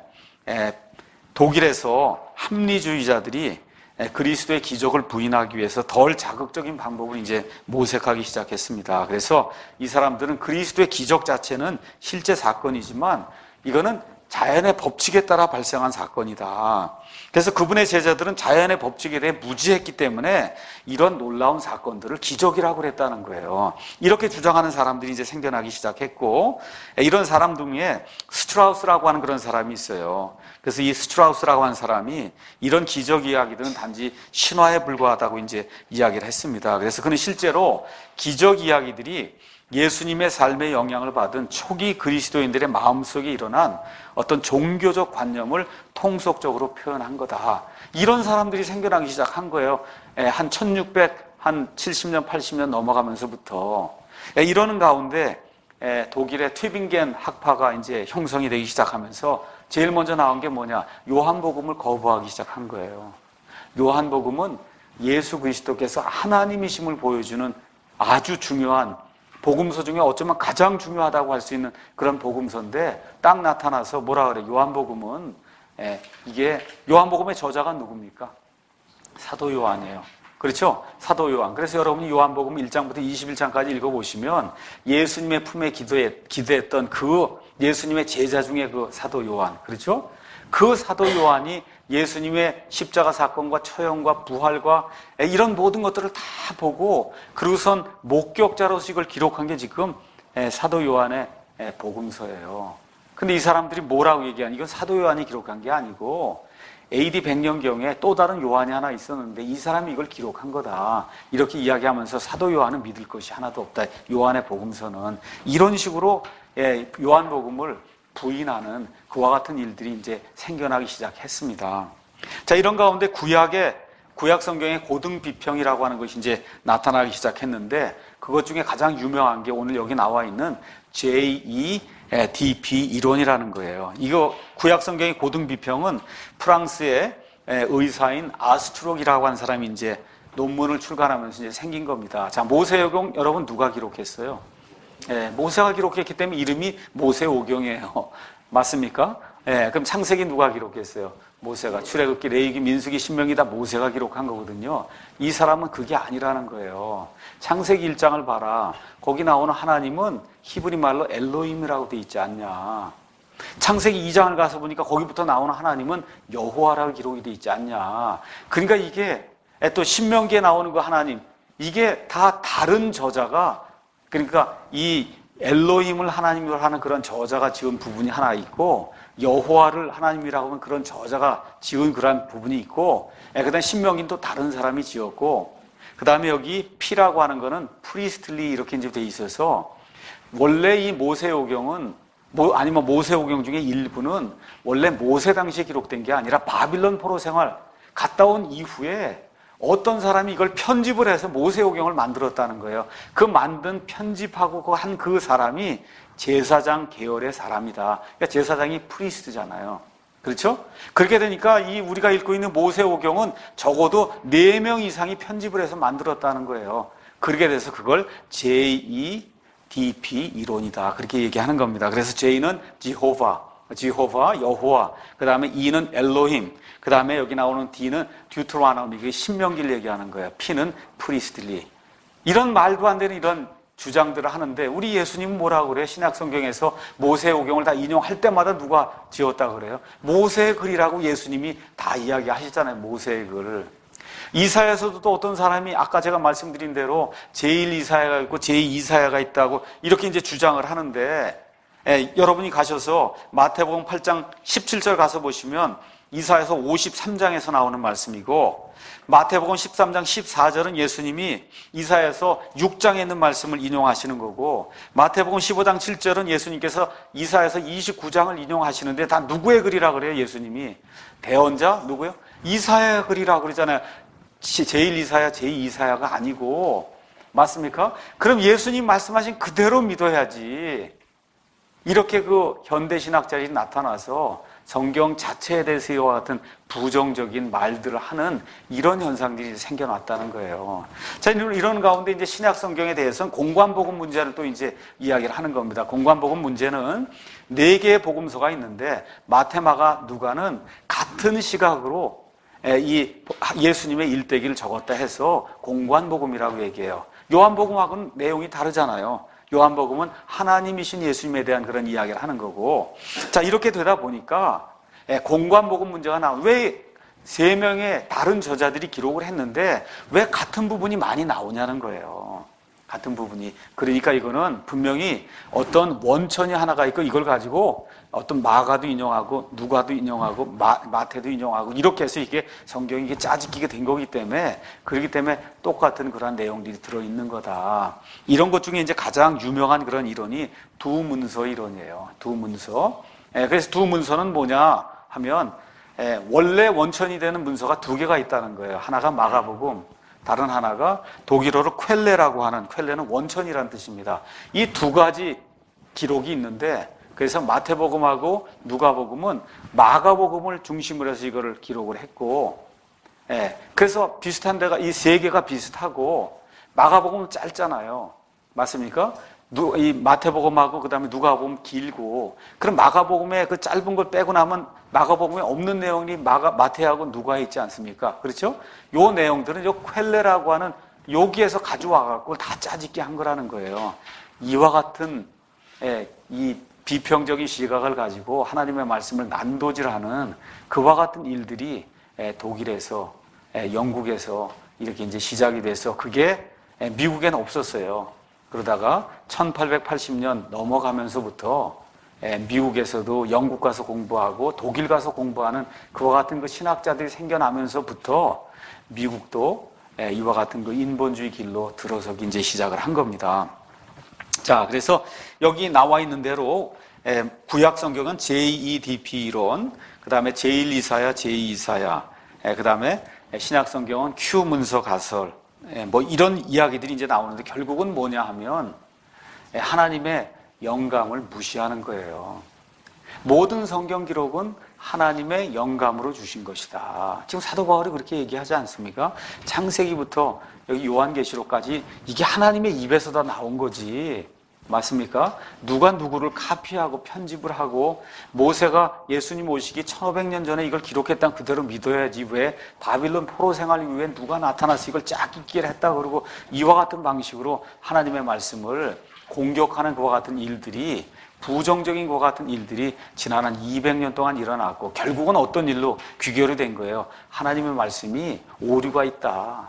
독일에서 합리주의자들이 그리스도의 기적을 부인하기 위해서 덜 자극적인 방법을 이제 모색하기 시작했습니다. 그래서 이 사람들은 그리스도의 기적 자체는 실제 사건이지만 이거는 자연의 법칙에 따라 발생한 사건이다. 그래서 그분의 제자들은 자연의 법칙에 대해 무지했기 때문에 이런 놀라운 사건들을 기적이라고 그랬다는 거예요. 이렇게 주장하는 사람들이 이제 생겨나기 시작했고, 이런 사람 중에 스트라우스라고 하는 그런 사람이 있어요. 그래서 이 스트라우스라고 하는 사람이 이런 기적 이야기들은 단지 신화에 불과하다고 이제 이야기를 했습니다. 그래서 그는 실제로 기적 이야기들이 예수님의 삶에 영향을 받은 초기 그리스도인들의 마음속에 일어난 어떤 종교적 관념을 통속적으로 표현한 거다. 이런 사람들이 생겨나기 시작한 거예요. 한 천육백칠십 년, 팔십 년 넘어가면서부터. 이러는 가운데 독일의 튜빙겐 학파가 이제 형성이 되기 시작하면서 제일 먼저 나온 게 뭐냐? 요한복음을 거부하기 시작한 거예요. 요한복음은 예수 그리스도께서 하나님이심을 보여주는 아주 중요한 복음서 중에 어쩌면 가장 중요하다고 할 수 있는 그런 복음서인데 딱 나타나서 뭐라 그래? 요한복음은 예, 이게 요한복음의 저자가 누굽니까? 사도 요한이에요. 그렇죠? 사도 요한. 그래서 여러분이 요한복음 일 장부터 이십일 장까지 읽어보시면 예수님의 품에 기도해, 기도했던 그 예수님의 제자 중에 그 사도 요한. 그렇죠? 그 사도 요한이 예수님의 십자가 사건과 처형과 부활과 이런 모든 것들을 다 보고 그러고선 목격자로서 이걸 기록한 게 지금 사도 요한의 복음서예요. 근데 이 사람들이 뭐라고 얘기하니? 이건 사도 요한이 기록한 게 아니고 에이디 백 년경에 또 다른 요한이 하나 있었는데 이 사람이 이걸 기록한 거다. 이렇게 이야기하면서 사도 요한은 믿을 것이 하나도 없다. 요한의 복음서는. 이런 식으로 요한복음을 부인하는 그와 같은 일들이 이제 생겨나기 시작했습니다. 자, 이런 가운데 구약의 구약 성경의 고등 비평이라고 하는 것이 이제 나타나기 시작했는데, 그것 중에 가장 유명한 게 오늘 여기 나와 있는 제이 이 디 피 이론이라는 거예요. 이거 구약 성경의 고등 비평은 프랑스의 의사인 아스트록이라고 하는 사람이 이제 논문을 출간하면서 이제 생긴 겁니다. 자, 모세오경 여러분 누가 기록했어요? 예, 모세가 기록했기 때문에 이름이 모세오경이에요. 맞습니까? 예, 그럼 창세기 누가 기록했어요? 모세가. 출애굽기, 레위기, 민수기, 신명기 다 모세가 기록한 거거든요. 이 사람은 그게 아니라는 거예요. 창세기 일 장을 봐라. 거기 나오는 하나님은 히브리 말로 엘로힘이라고 돼 있지 않냐. 창세기 이 장을 가서 보니까 거기부터 나오는 하나님은 여호와라고 기록이 돼 있지 않냐. 그러니까 이게 또 신명기에 나오는 그 하나님, 이게 다 다른 저자가, 그러니까 이 엘로힘을 하나님으로 하는 그런 저자가 지은 부분이 하나 있고, 여호와를 하나님이라고 하면 그런 저자가 지은 그런 부분이 있고, 그 다음에 신명기는 또 다른 사람이 지었고, 그 다음에 여기 피라고 하는 거는 프리스틀리 이렇게 이제 돼 있어서, 원래 이 모세오경은 뭐, 아니면 모세오경 중에 일부는 원래 모세 당시에 기록된 게 아니라 바빌론 포로 생활 갔다 온 이후에 어떤 사람이 이걸 편집을 해서 모세오경을 만들었다는 거예요. 그 만든 편집하고 한 그 사람이 제사장 계열의 사람이다. 그러니까 제사장이 프리스트잖아요. 그렇죠? 그렇게 되니까 이 우리가 읽고 있는 모세오경은 적어도 네 명 이상이 편집을 해서 만들었다는 거예요. 그렇게 돼서 그걸 제이 이 디 피 이론이다. 그렇게 얘기하는 겁니다. 그래서 J는 지호바, 지호바, 여호와. 그 다음에 E는 엘로힘. 그 다음에 여기 나오는 D는 듀트로노미, 이게 신명기를 얘기하는 거예요. P는 프리스틀리. 이런 말도 안 되는 이런 주장들을 하는데, 우리 예수님은 뭐라고 그래요? 신약 성경에서 모세오경을 다 인용할 때마다 누가 지었다 그래요? 모세의 글이라고 예수님이 다 이야기하시잖아요. 모세의 글을. 이사야에서도 또 어떤 사람이 아까 제가 말씀드린 대로 제일 이사야가 있고 제이 이사야가 있다고 이렇게 이제 주장을 하는데, 예, 여러분이 가셔서 마태복음 팔 장 십칠 절 가서 보시면 이사야서 오십삼 장에서 나오는 말씀이고, 마태복음 십삼 장 십사 절은 예수님이 이사야서 육 장에 있는 말씀을 인용하시는 거고, 마태복음 십오 장 칠 절은 예수님께서 이사야서 이십구 장을 인용하시는데, 다 누구의 글이라 그래요? 예수님이 대언자 누구요? 이사야의 글이라 그러잖아요. 제일 이사야, 제이 이사야가 아니고. 맞습니까? 그럼 예수님 말씀하신 그대로 믿어야지. 이렇게 그 현대신학자들이 나타나서 성경 자체에 대해서 이와 같은 부정적인 말들을 하는 이런 현상들이 생겨났다는 거예요. 자, 이런 가운데 이제 신약 성경에 대해서는 공관복음 문제를 또 이제 이야기를 하는 겁니다. 공관복음 문제는 네 개의 복음서가 있는데, 마태, 마가, 누가는 같은 시각으로 이 예수님의 일대기를 적었다 해서 공관복음이라고 얘기해요. 요한복음하고는 내용이 다르잖아요. 요한복음은 하나님이신 예수님에 대한 그런 이야기를 하는 거고. 자, 이렇게 되다 보니까 공관복음 문제가 나온, 왜 세 명의 다른 저자들이 기록을 했는데 왜 같은 부분이 많이 나오냐는 거예요. 같은 부분이. 그러니까 이거는 분명히 어떤 원천이 하나가 있고, 이걸 가지고 어떤 마가도 인용하고 누가도 인용하고 마, 마태도 인용하고 이렇게 해서 이게 성경이 이게 짜집기게 된 거기 때문에, 그렇기 때문에 똑같은 그런 내용들이 들어있는 거다. 이런 것 중에 이제 가장 유명한 그런 이론이 두 문서 이론이에요. 두 문서. 예, 그래서 두 문서는 뭐냐 하면, 예, 원래 원천이 되는 문서가 두 개가 있다는 거예요. 하나가 마가복음, 다른 하나가 독일어로 퀼레라고 하는, 퀼레는 원천이라는 뜻입니다. 이 두 가지 기록이 있는데, 그래서 마태복음하고 누가복음은 마가복음을 중심으로 해서 이거를 기록을 했고, 예, 그래서 비슷한 데가 이 세 개가 비슷하고, 마가복음은 짧잖아요. 맞습니까? 누, 이 마태복음하고 그 다음에 누가복음 길고, 그럼 마가복음에 그 짧은 걸 빼고 나면 마가복음에 없는 내용이 마가, 마태하고 누가에 있지 않습니까? 그렇죠? 요 내용들은 요 퀼레라고 하는 여기에서 가져와갖고 다 짜집기 한 거라는 거예요. 이와 같은, 예, 이 비평적인 시각을 가지고 하나님의 말씀을 난도질하는 그와 같은 일들이 독일에서, 영국에서 이렇게 이제 시작이 돼서 그게 미국에는 없었어요. 그러다가 천팔백팔십 년 넘어가면서부터 미국에서도 영국 가서 공부하고 독일 가서 공부하는 그와 같은 그 신학자들이 생겨나면서부터 미국도 이와 같은 그 인본주의 길로 들어서기 이제 시작을 한 겁니다. 자, 그래서 여기 나와 있는 대로 구약 성경은 제이 디 피 이론, 그 다음에 제일 이사야, 제이 이사야, 그 다음에 신약 성경은 Q 문서 가설, 뭐 이런 이야기들이 이제 나오는데 결국은 뭐냐 하면 하나님의 영감을 무시하는 거예요. 모든 성경 기록은 하나님의 영감으로 주신 것이다. 지금 사도 바울이 그렇게 얘기하지 않습니까? 창세기부터 여기 요한계시록까지 이게 하나님의 입에서 다 나온 거지. 맞습니까? 누가 누구를 카피하고 편집을 하고 모세가 예수님 오시기 천오백 년 전에 이걸 기록했다는 그대로 믿어야지. 왜 바빌론 포로 생활 이후에 누가 나타나서 이걸 쫙 읽기를 했다 그러고 이와 같은 방식으로 하나님의 말씀을 공격하는 그와 같은 일들이, 부정적인 것 같은 일들이 지난 한 이백 년 동안 일어났고 결국은 어떤 일로 귀결이 된 거예요? 하나님의 말씀이 오류가 있다.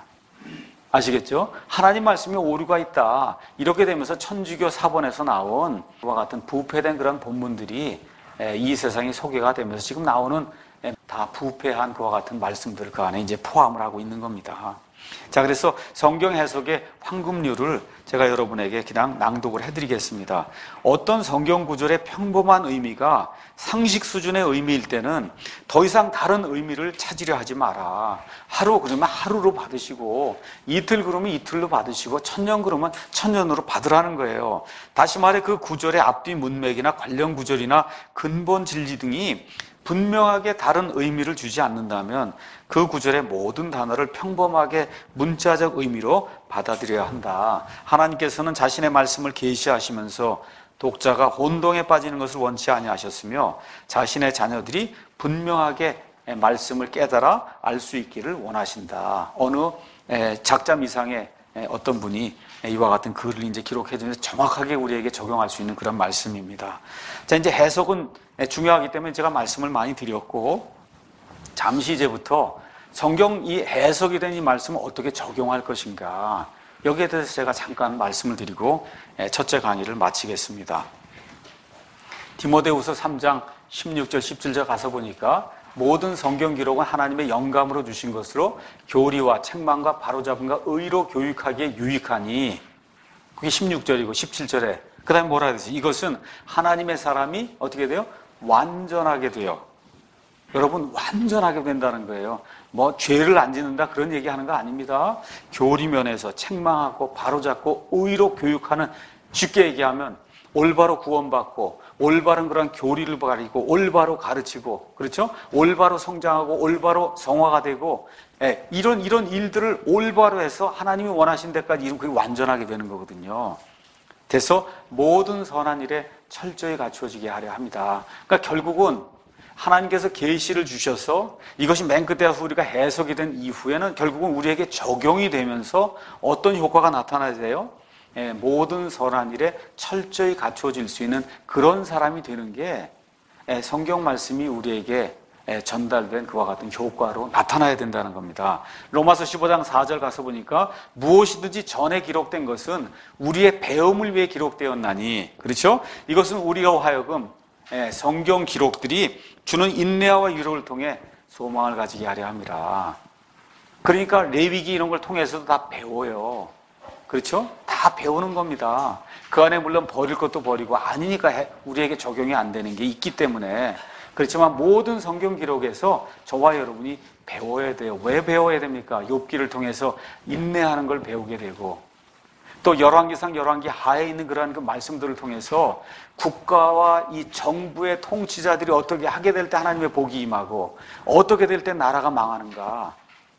아시겠죠? 하나님 말씀에 오류가 있다. 이렇게 되면서 천주교 사본에서 나온 그와 같은 부패된 그런 본문들이 이 세상에 소개가 되면서 지금 나오는 다 부패한 그와 같은 말씀들 그 안에 이제 포함을 하고 있는 겁니다. 자, 그래서 성경 해석의 황금률을 제가 여러분에게 그냥 낭독을 해드리겠습니다. 어떤 성경 구절의 평범한 의미가 상식 수준의 의미일 때는 더 이상 다른 의미를 찾으려 하지 마라. 하루 그러면 하루로 받으시고, 이틀 그러면 이틀로 받으시고, 천년 그러면 천년으로 받으라는 거예요. 다시 말해 그 구절의 앞뒤 문맥이나 관련 구절이나 근본 진리 등이 분명하게 다른 의미를 주지 않는다면 그 구절의 모든 단어를 평범하게 문자적 의미로 받아들여야 한다. 하나님께서는 자신의 말씀을 계시하시면서 독자가 혼동에 빠지는 것을 원치 아니하셨으며 자신의 자녀들이 분명하게 말씀을 깨달아 알 수 있기를 원하신다. 어느 작자 미상의 어떤 분이 이와 같은 글을 이제 기록해 주면서 정확하게 우리에게 적용할 수 있는 그런 말씀입니다. 자, 이제 해석은 중요하기 때문에 제가 말씀을 많이 드렸고, 잠시 이제부터 성경 이 해석이 된 이 말씀을 어떻게 적용할 것인가, 여기에 대해서 제가 잠깐 말씀을 드리고 첫째 강의를 마치겠습니다. 디모데후서 삼 장 십육 절 십칠 절 가서 보니까 모든 성경 기록은 하나님의 영감으로 주신 것으로 교리와 책망과 바로잡음과 의로 교육하기에 유익하니, 그게 십육 절이고 십칠 절에 그 다음에 뭐라 해야 되지? 이것은 하나님의 사람이 어떻게 돼요? 완전하게 돼요. 여러분, 완전하게 된다는 거예요. 뭐 죄를 안 짓는다 그런 얘기하는 거 아닙니다. 교리면에서 책망하고 바로잡고 의로 교육하는, 쉽게 얘기하면 올바로 구원받고 올바른 그런 교리를 가리고 올바로 가르치고, 그렇죠? 올바로 성장하고 올바로 성화가 되고, 예, 이런 이런 일들을 올바로 해서 하나님이 원하신 데까지 이런 그게 완전하게 되는 거거든요. 그래서 모든 선한 일에 철저히 갖추어지게 하려 합니다. 그러니까 결국은 하나님께서 계시를 주셔서 이것이 맨 끝에 와서 우리가 해석이 된 이후에는 결국은 우리에게 적용이 되면서 어떤 효과가 나타나야 돼요? 예, 모든 선한 일에 철저히 갖추어질 수 있는 그런 사람이 되는 게 예, 성경 말씀이 우리에게 예, 전달된 그와 같은 효과로 나타나야 된다는 겁니다. 로마서 십오 장 사 절 가서 보니까 무엇이든지 전에 기록된 것은 우리의 배움을 위해 기록되었나니, 그렇죠? 이것은 우리가 하여금 예, 성경 기록들이 주는 인내와 위로를 통해 소망을 가지게 하려 함이라. 그러니까 레위기 이런 걸 통해서도 다 배워요. 그렇죠? 다 배우는 겁니다. 그 안에 물론 버릴 것도 버리고 아니니까 우리에게 적용이 안 되는 게 있기 때문에. 그렇지만 모든 성경 기록에서 저와 여러분이 배워야 돼요. 왜 배워야 됩니까? 욥기를 통해서 인내하는 걸 배우게 되고, 또 열왕기상 열왕기 하에 있는 그러한 그 말씀들을 통해서 국가와 이 정부의 통치자들이 어떻게 하게 될 때 하나님의 복이 임하고 어떻게 될 때 나라가 망하는가.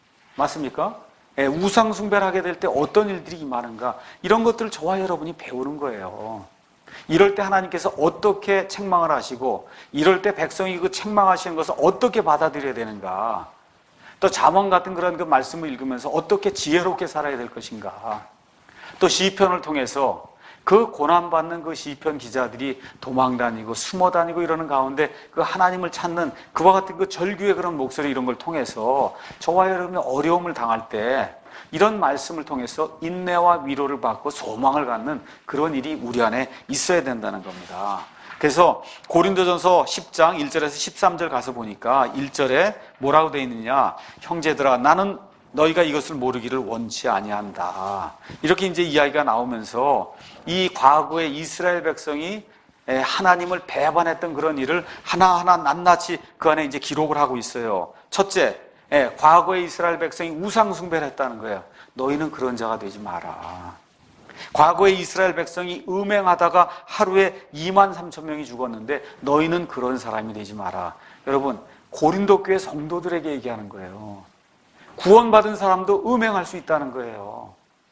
맞습니까? 예, 우상 숭배를 하게 될 때 어떤 일들이 임하는가, 이런 것들을 저와 여러분이 배우는 거예요. 이럴 때 하나님께서 어떻게 책망을 하시고, 이럴 때 백성이 그 책망하시는 것을 어떻게 받아들여야 되는가, 또 잠언 같은 그런 그 말씀을 읽으면서 어떻게 지혜롭게 살아야 될 것인가, 또 시편을 통해서 그 고난받는 그 시편 기자들이 도망다니고 숨어다니고 이러는 가운데 그 하나님을 찾는 그와 같은 그 절규의 그런 목소리, 이런 걸 통해서 저와 여러분이 어려움을 당할 때 이런 말씀을 통해서 인내와 위로를 받고 소망을 갖는 그런 일이 우리 안에 있어야 된다는 겁니다. 그래서 고린도전서 십 장 일 절에서 십삼 절 가서 보니까 일 절에 뭐라고 되어 있느냐, 형제들아 나는 너희가 이것을 모르기를 원치 아니한다. 이렇게 이제 이야기가 나오면서 이 과거의 이스라엘 백성이 하나님을 배반했던 그런 일을 하나하나 낱낱이 그 안에 이제 기록을 하고 있어요. 첫째, 과거에 이스라엘 백성이 우상 숭배를 했다는 거예요. 너희는 그런 자가 되지 마라. 과거에 이스라엘 백성이 음행하다가 하루에 이만 삼천 명이 죽었는데 너희는 그런 사람이 되지 마라. 여러분, 고린도 교회 성도들에게 얘기하는 거예요. 구원받은 사람도 음행할 수 있다는 거예요.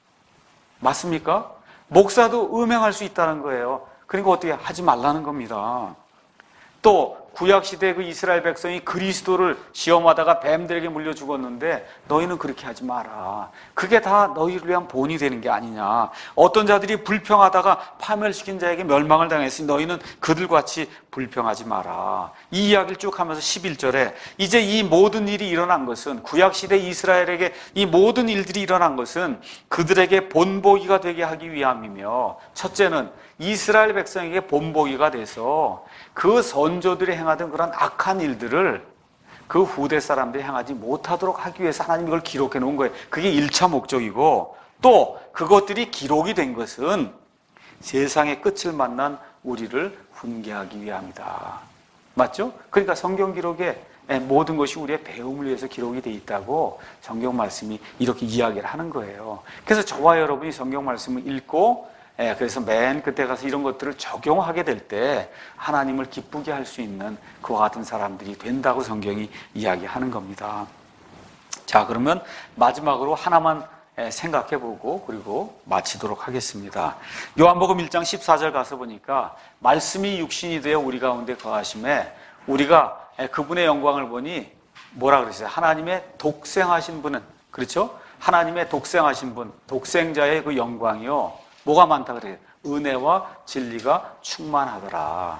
맞습니까? 목사도 음행할 수 있다는 거예요. 그러니까 어떻게 하지 말라는 겁니다. 또 구약시대 그 이스라엘 백성이 그리스도를 시험하다가 뱀들에게 물려 죽었는데 너희는 그렇게 하지 마라. 그게 다 너희를 위한 본이 되는 게 아니냐. 어떤 자들이 불평하다가 파멸시킨 자에게 멸망을 당했으니 너희는 그들과 같이 불평하지 마라. 이 이야기를 쭉 하면서 십일 절에 이제 이 모든 일이 일어난 것은, 구약시대 이스라엘에게 이 모든 일들이 일어난 것은 그들에게 본보기가 되게 하기 위함이며, 첫째는 이스라엘 백성에게 본보기가 돼서 그 선조들이 행하던 그런 악한 일들을 그 후대 사람들이 행하지 못하도록 하기 위해서 하나님이 이걸 기록해 놓은 거예요. 그게 일 차 목적이고, 또 그것들이 기록이 된 것은 세상의 끝을 만난 우리를 훈계하기 위함이다. 맞죠? 그러니까 성경 기록에 모든 것이 우리의 배움을 위해서 기록이 돼 있다고 성경 말씀이 이렇게 이야기를 하는 거예요. 그래서 저와 여러분이 성경 말씀을 읽고, 예, 그래서 맨 끝에 가서 이런 것들을 적용하게 될 때 하나님을 기쁘게 할 수 있는 그와 같은 사람들이 된다고 성경이 이야기하는 겁니다. 자, 그러면 마지막으로 하나만 생각해보고 그리고 마치도록 하겠습니다. 요한복음 일 장 십사 절 가서 보니까 말씀이 육신이 되어 우리 가운데 거하심에 우리가 그분의 영광을 보니 뭐라 그러세요? 하나님의 독생하신 분은, 그렇죠? 하나님의 독생하신 분, 독생자의 그 영광이요, 뭐가 많다 그래요? 은혜와 진리가 충만하더라.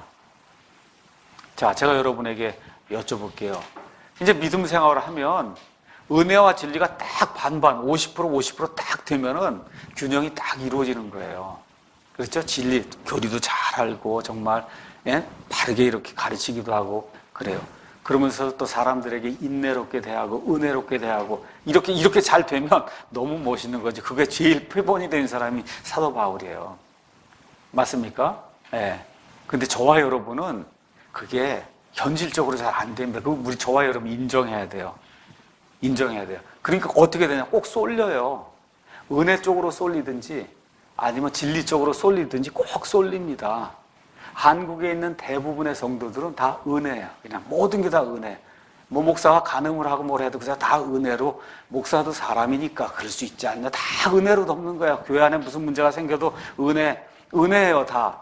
자, 제가 여러분에게 여쭤볼게요. 이제 믿음 생활을 하면 은혜와 진리가 딱 반반, 오십 퍼센트 오십 퍼센트 딱 되면은 균형이 딱 이루어지는 거예요. 그렇죠? 진리, 교리도 잘 알고 정말 예? 바르게 이렇게 가르치기도 하고 그래요. 그러면서 또 사람들에게 인내롭게 대하고 은혜롭게 대하고 이렇게 이렇게 잘 되면 너무 멋있는 거지. 그게 제일 표본이 된 사람이 사도 바울이에요. 맞습니까? 예. 네. 근데 저와 여러분은 그게 현실적으로 잘 안 됩니다. 그거 우리 저와 여러분 인정해야 돼요. 인정해야 돼요. 그러니까 어떻게 되냐? 꼭 쏠려요. 은혜 쪽으로 쏠리든지 아니면 진리 쪽으로 쏠리든지 꼭 쏠립니다. 한국에 있는 대부분의 성도들은 다 은혜야. 그냥 모든 게 다 은혜. 뭐 목사가 간음을 하고 뭘 해도 그냥 다 은혜로, 목사도 사람이니까 그럴 수 있지 않냐. 다 은혜로 덮는 거야. 교회 안에 무슨 문제가 생겨도 은혜, 은혜예요, 다.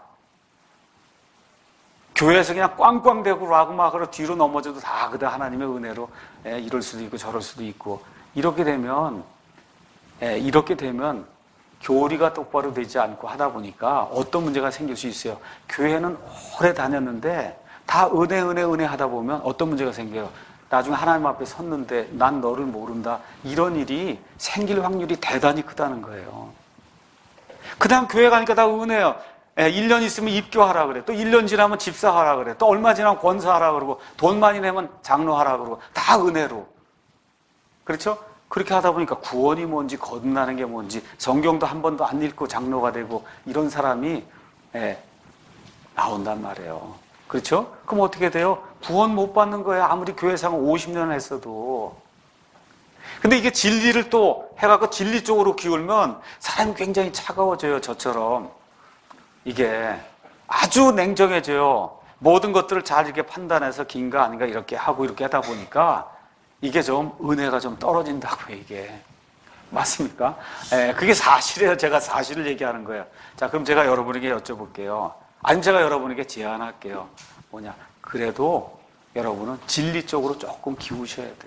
교회에서 그냥 꽝꽝대고 락음악으로 뒤로 넘어져도 다 그다 하나님의 은혜로 예, 이럴 수도 있고 저럴 수도 있고. 이렇게 되면 예, 이렇게 되면 교리가 똑바로 되지 않고 하다 보니까 어떤 문제가 생길 수 있어요. 교회는 오래 다녔는데 다 은혜 은혜 은혜 하다 보면 어떤 문제가 생겨요. 나중에 하나님 앞에 섰는데 난 너를 모른다. 이런 일이 생길 확률이 대단히 크다는 거예요. 그 다음 교회 가니까 다 은혜요. 일 년 있으면 입교하라 그래. 또 일 년 지나면 집사하라 그래. 또 얼마 지나면 권사하라 그러고 돈 많이 내면 장로하라 그러고 다 은혜로. 그렇죠? 그렇게 하다 보니까 구원이 뭔지 거듭나는 게 뭔지 성경도 한 번도 안 읽고 장로가 되고 이런 사람이 예, 나온단 말이에요. 그렇죠? 그럼 어떻게 돼요? 구원 못 받는 거예요. 아무리 교회생활 오십 년 했어도. 근데 이게 진리를 또 해갖고 진리 쪽으로 기울면 사람이 굉장히 차가워져요. 저처럼. 이게 아주 냉정해져요. 모든 것들을 잘 이렇게 판단해서 긴가 아닌가 이렇게 하고 이렇게 하다 보니까 이게 좀 은혜가 좀 떨어진다고요, 이게. 맞습니까? 예, 그게 사실이에요. 제가 사실을 얘기하는 거예요. 자, 그럼 제가 여러분에게 여쭤볼게요. 아니면 제가 여러분에게 제안할게요. 뭐냐. 그래도 여러분은 진리 쪽으로 조금 기우셔야 돼요.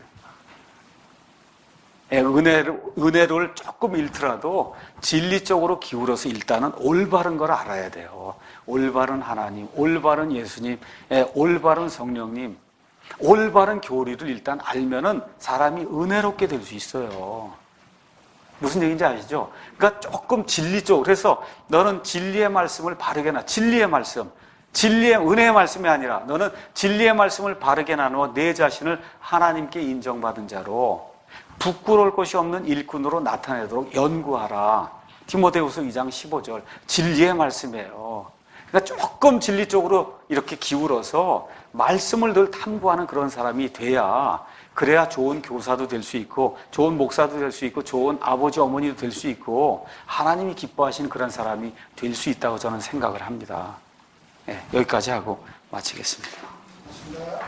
예, 은혜를, 은혜를 조금 잃더라도 진리 쪽으로 기울어서 일단은 올바른 걸 알아야 돼요. 올바른 하나님, 올바른 예수님, 예, 올바른 성령님, 올바른 교리를 일단 알면은 사람이 은혜롭게 될 수 있어요. 무슨 얘기인지 아시죠? 그러니까 조금 진리 쪽. 그래서 너는 진리의 말씀을 바르게 나. 진리의 말씀, 진리의 은혜의 말씀이 아니라 너는 진리의 말씀을 바르게 나누어 내 자신을 하나님께 인정받은 자로 부끄러울 것이 없는 일꾼으로 나타내도록 연구하라. 디모데후서 이 장 십오 절 진리의 말씀이에요. 그러니까 조금 진리 쪽으로 이렇게 기울어서 말씀을 늘 탐구하는 그런 사람이 돼야, 그래야 좋은 교사도 될 수 있고 좋은 목사도 될 수 있고 좋은 아버지 어머니도 될 수 있고 하나님이 기뻐하시는 그런 사람이 될 수 있다고 저는 생각을 합니다. 네, 여기까지 하고 마치겠습니다.